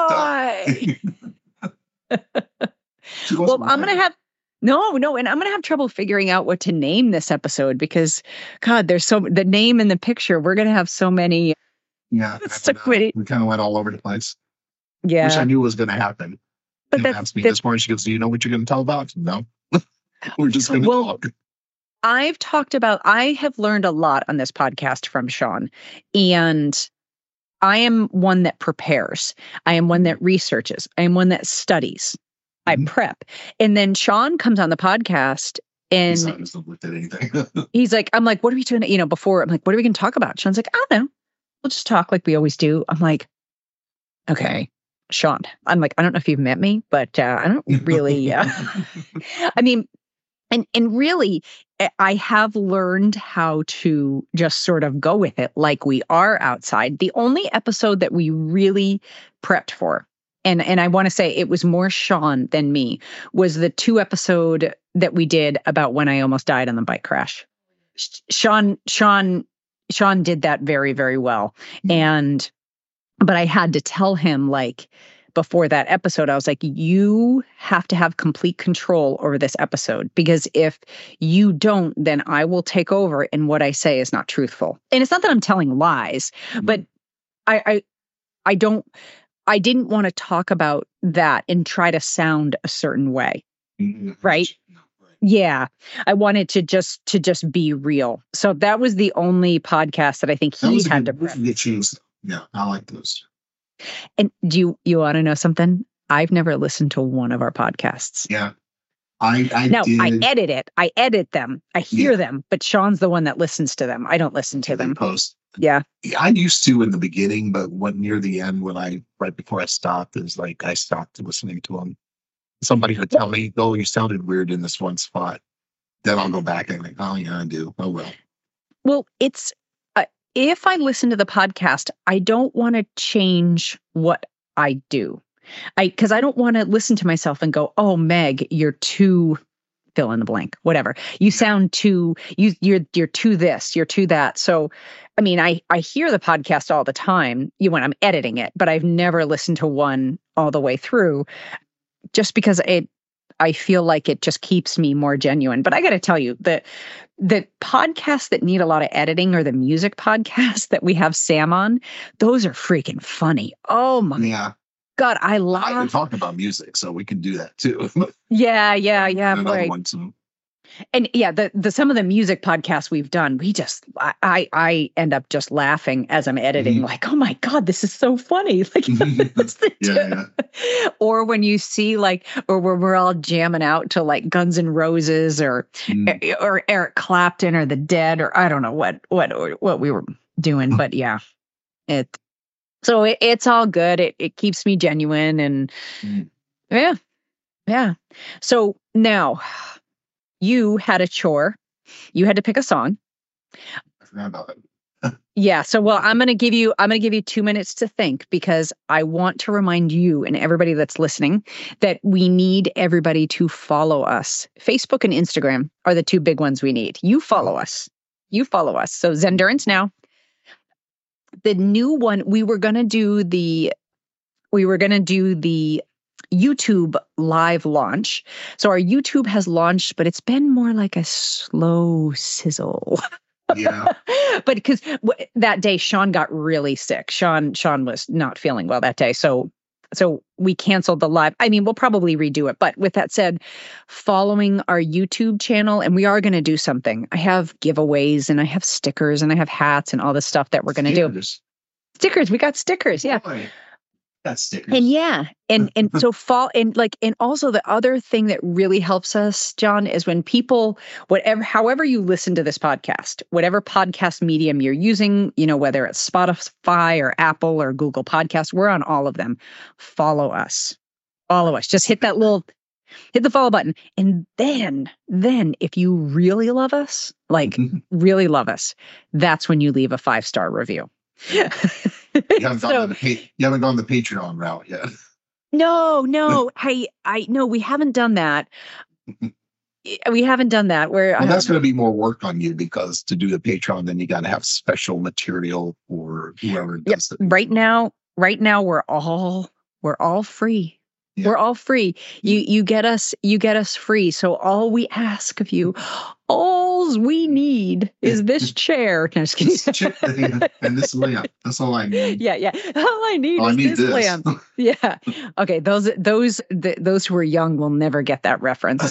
die. She Well, wasn't I'm gonna lying. have no, no, and I'm gonna have trouble figuring out what to name this episode because, God, there's so the name and the picture. We're gonna have so many. Yeah, It's I so don't know. many- We kind of went all over the place, Yeah, which I knew was going to happen. but Kim that's, asked me that's this morning. She goes, "Do you know what you're going to tell about?" No, we're just going to Well, talk. I've talked about, I have learned a lot on this podcast from Sean, and I am one that prepares. I am one that researches. I am one that studies. I Mhm. prep. And then Sean comes on the podcast and He's not just looked at anything. he's like, I'm like, what are we doing? You know, before I'm like, what are we going to talk about? Sean's like, I don't know. We'll just talk like we always do. I'm like, okay, Sean. I'm like, I don't know if you've met me, but uh, I don't really. Uh, I mean, and and really, I- I have learned how to just sort of go with it like we are outside. The only episode that we really prepped for, and and I want to say it was more Sean than me, was the two episode that we did about when I almost died on the bike crash. Sh- Sean, Sean, Sean did that very, very well. Mhm. And but I had to tell him like, before that episode, I was like, you have to have complete control over this episode, because if you don't, then I will take over and what I say is not truthful. And it's not that I'm telling lies, mm-hmm. but I, I, I don't, I didn't want to talk about that and try to sound a certain way. Mm-hmm. Right. Yeah. I wanted to just, to just be real. So that was the only podcast that I think he had good, to get choose. Yeah. I like those. And do you, you want to know something? I've never listened to one of our podcasts. Yeah. I, I no, did. I edit it. I edit them. I hear yeah. them, but Sean's the one that listens to them. I don't listen to them. Post. Yeah. I used to in the beginning, but when near the end, when I, right before I stopped, is like, I stopped listening to them. Somebody would tell me, oh, you sounded weird in this one spot. Then I'll go back and like, oh yeah, I do. Oh, well. Well, it's, uh, if I listen to the podcast, I don't want to change what I do. I, cause I don't want to listen to myself and go, oh, Meg, you're too fill in the blank, whatever. You sound too, you, you're, you're too this, you're too that. So, I mean, I, I hear the podcast all the time, you when I'm editing it, but I've never listened to one all the way through, just because it, I feel like it just keeps me more genuine. But I got to tell you that the podcasts that need a lot of editing are the music podcasts that we have Sam on. Those are freaking funny. Oh my yeah. God, I love. I've been talking about music, so we can do that too. yeah, yeah, yeah. Right. One too. And yeah, the the some of the music podcasts we've done, we just I I, I end up just laughing as I'm editing, mm-hmm. like, oh my God, this is so funny. Like that's the yeah, yeah. Or when you see like, or where we're all jamming out to like Guns N' Roses or mm. or Eric Clapton or The Dead, or I don't know what what what we were doing, but yeah, it. So it, it's all good. It it keeps me genuine and mm. yeah, yeah. So now. You had a chore. You had to pick a song. I forgot about it. yeah. So, well, I'm going to give you, I'm going to give you two minutes to think, because I want to remind you and everybody that's listening that we need everybody to follow us. Facebook and Instagram are the two big ones we need. You follow us. You follow us. So Zendurance Now. The new one, we were going to do the, we were going to do the YouTube live launch. So our YouTube has launched, but it's been more like a slow sizzle. Yeah. But because w- that day Sean got really sick. Sean Sean was not feeling well that day. So so we canceled the live. I mean, we'll probably redo it. But with that said, following our YouTube channel, and we are going to do something. I have giveaways and I have stickers and I have hats and all this stuff that we're going to do. Stickers. We got stickers. Yeah. Boy. That's stickers. And yeah, and and so fall and like and also the other thing that really helps us, John, is when people, whatever, however you listen to this podcast, whatever podcast medium you're using, you know, whether it's Spotify or Apple or Google Podcasts, we're on all of them. Follow us, follow us. Just hit that little, hit the follow button, and then then if you really love us, like really love us, that's when you leave a five star review. You haven't, so, the, you haven't gone the Patreon route yet. No, no. hey, I no, we haven't done that. We haven't done that. Where well, that's going to be more work on you, because to do the Patreon, then you got to have special material for whoever does yep. it. Right now, right now we're all we're all free. Yeah. We're all free. You you get us you get us free. So all we ask of you, all we need is this chair. No, just kidding. And this lamp. That's all I need. Yeah, yeah. All I need oh, is I need this, this lamp. Yeah. Okay. Those those the, those who are young will never get that reference.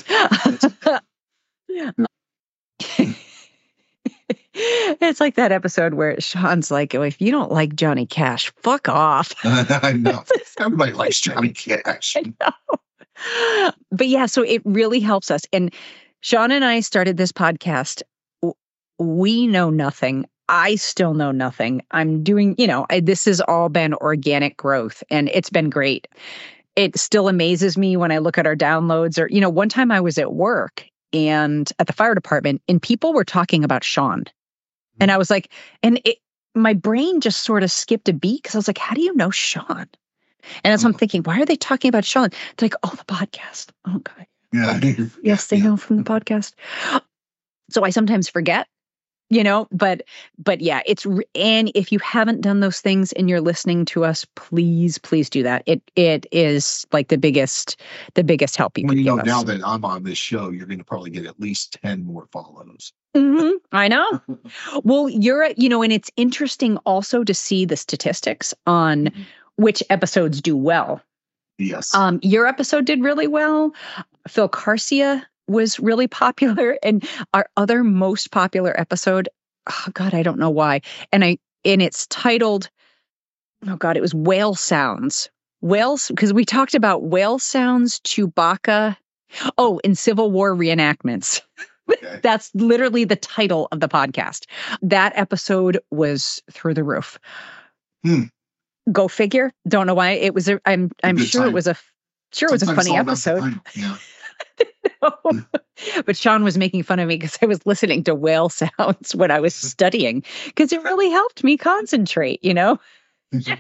It's like that episode where Sean's like, oh, if you don't like Johnny Cash, fuck off. I know. Everybody likes Johnny Cash. I know. But yeah, so it really helps us. And Sean and I started this podcast. We know nothing. I still know nothing. I'm doing, you know, I, this has all been organic growth, and it's been great. It still amazes me when I look at our downloads, or, you know, one time I was at work and at the fire department, and people were talking about Sean. And I was like, and it, my brain just sort of skipped a beat, because I was like, how do you know Sean? And as I'm thinking, why are they talking about Sean? They're like, oh, the podcast. Oh, God. Yeah. Yes, they yeah. know from the podcast. So I sometimes forget, you know, but, but yeah, it's, and if you haven't done those things and you're listening to us, please, please do that. It, it is like the biggest, the biggest help you well, can you give know, us. now that I'm on this show, you're going to probably get at least ten more follows. Mm-hmm, I know. Well, you're, you know, and it's interesting also to see the statistics on mm-hmm. which episodes do well. Yes. Um, your episode did really well. Phil Garcia was really popular, and our other most popular episode, oh God, I don't know why. And I, and it's titled, oh God, it was whale sounds. Whales, because we talked about whale sounds, Chewbacca. Oh, and Civil War reenactments. Okay. That's literally the title of the podcast. That episode was through the roof. Hmm. Go figure. Don't know why. It was a, I'm I'm sure time. it was a sure Sometimes it was a funny episode. Yeah. No. But Sean was making fun of me because I was listening to whale sounds when I was studying, because it really helped me concentrate, you know? Yeah.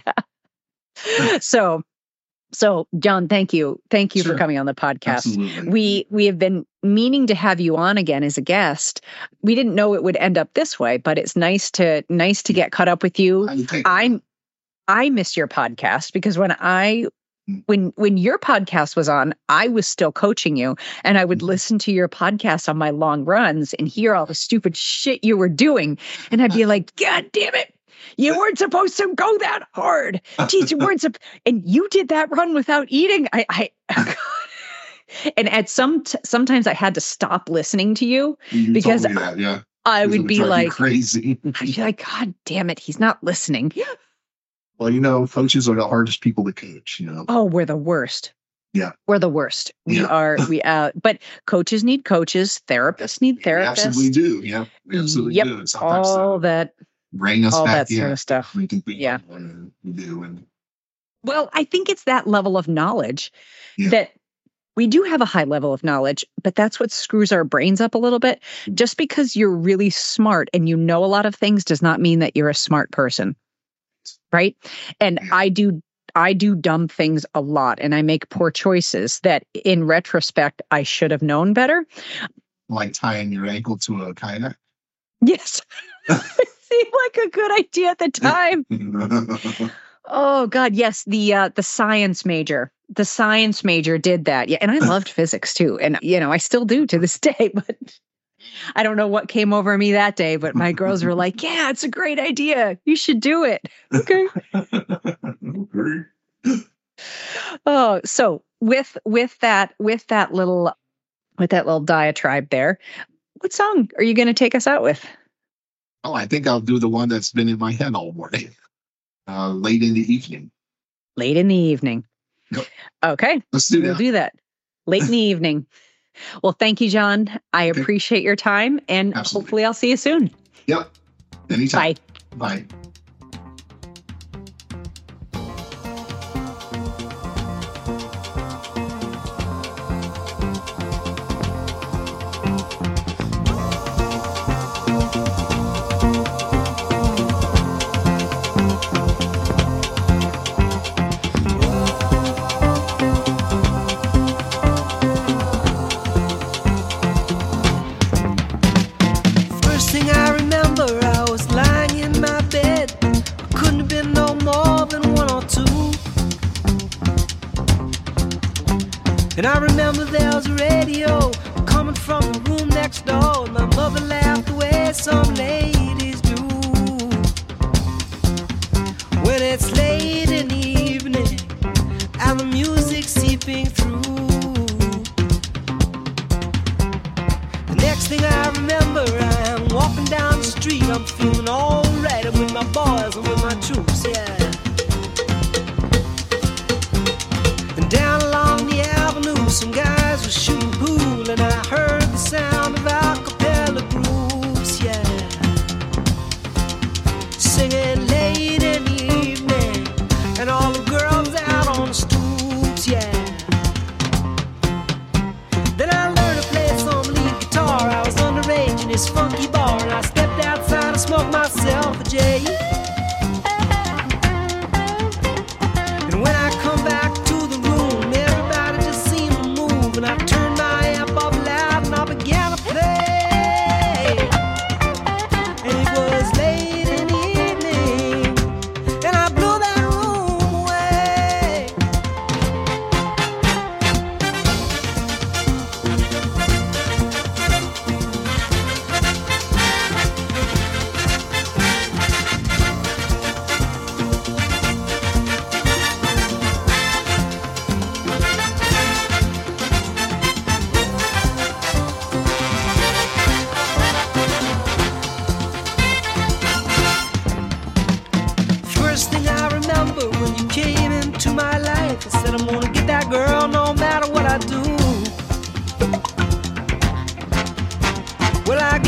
So So, John, thank you. Thank you sure. for coming on the podcast. Absolutely. We we have been meaning to have you on again as a guest. We didn't know it would end up this way, but it's nice to nice to get caught up with you. I I miss your podcast because when I when when your podcast was on, I was still coaching you, and I would listen to your podcast on my long runs and hear all the stupid shit you were doing, and I'd be like, God damn it. You weren't supposed to go that hard. Geez, you weren't supposed, and you did that run without eating. I, I, God. And at some, t- sometimes I had to stop listening to you, you because told me that, yeah. I would be like, crazy. I'd be like, God damn it, he's not listening. Well, you know, coaches are the hardest people to coach, you know. Oh, we're the worst. Yeah. We're the worst. We yeah. are, we, uh, but coaches need coaches, therapists need therapists. We absolutely do. Yeah. We absolutely yep. do. And sometimes all that. Bring us all back, that yeah. sort of stuff. We think we yeah. we do. And well, I think it's that level of knowledge yeah. that we do have a high level of knowledge, but that's what screws our brains up a little bit. Just because you're really smart and you know a lot of things does not mean that you're a smart person. Right. And yeah. I do, I do dumb things a lot, and I make poor choices that in retrospect, I should have known better. Like tying your ankle to a kayak. Yes. Seemed like a good idea at the time. Oh God, yes, the uh, the science major, the science major did that. Yeah, and I loved physics too, and you know I still do to this day. But I don't know what came over me that day. But my girls were like, "Yeah, it's a great idea. You should do it." Okay. Oh, so with with that with that little with that little diatribe there, what song are you going to take us out with? Oh, I think I'll do the one that's been in my head all morning. Uh, late in the evening. Late in the evening. Yep. Okay. Let's do that. We'll do that. Late in the evening. Well, thank you, John. I okay. appreciate your time, and Absolutely. Hopefully I'll see you soon. Yep. Anytime. Bye. Bye. And I remember there was a radio coming from the room next door. My mother laughed the way some ladies do. When it's late in the evening and the music's seeping through. The next thing I remember, I'm walking down the street. I'm feeling alright. I'm with my boys, I'm with my troops, yeah. And down along the avenue, some guys were shooting pool, and I heard the sound of a cappella groups, yeah, singing late in the evening, and all the girls out on the stoops, yeah. Then I learned to play some lead guitar. I was underage in this funky bar, and I stepped outside and smoked myself a J.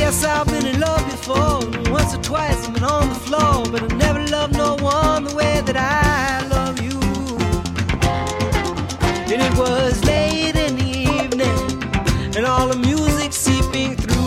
Yes, I've been in love before. Once or twice I've been on the floor, but I never loved no one the way that I love you. And it was late in the evening, and all the music seeping through.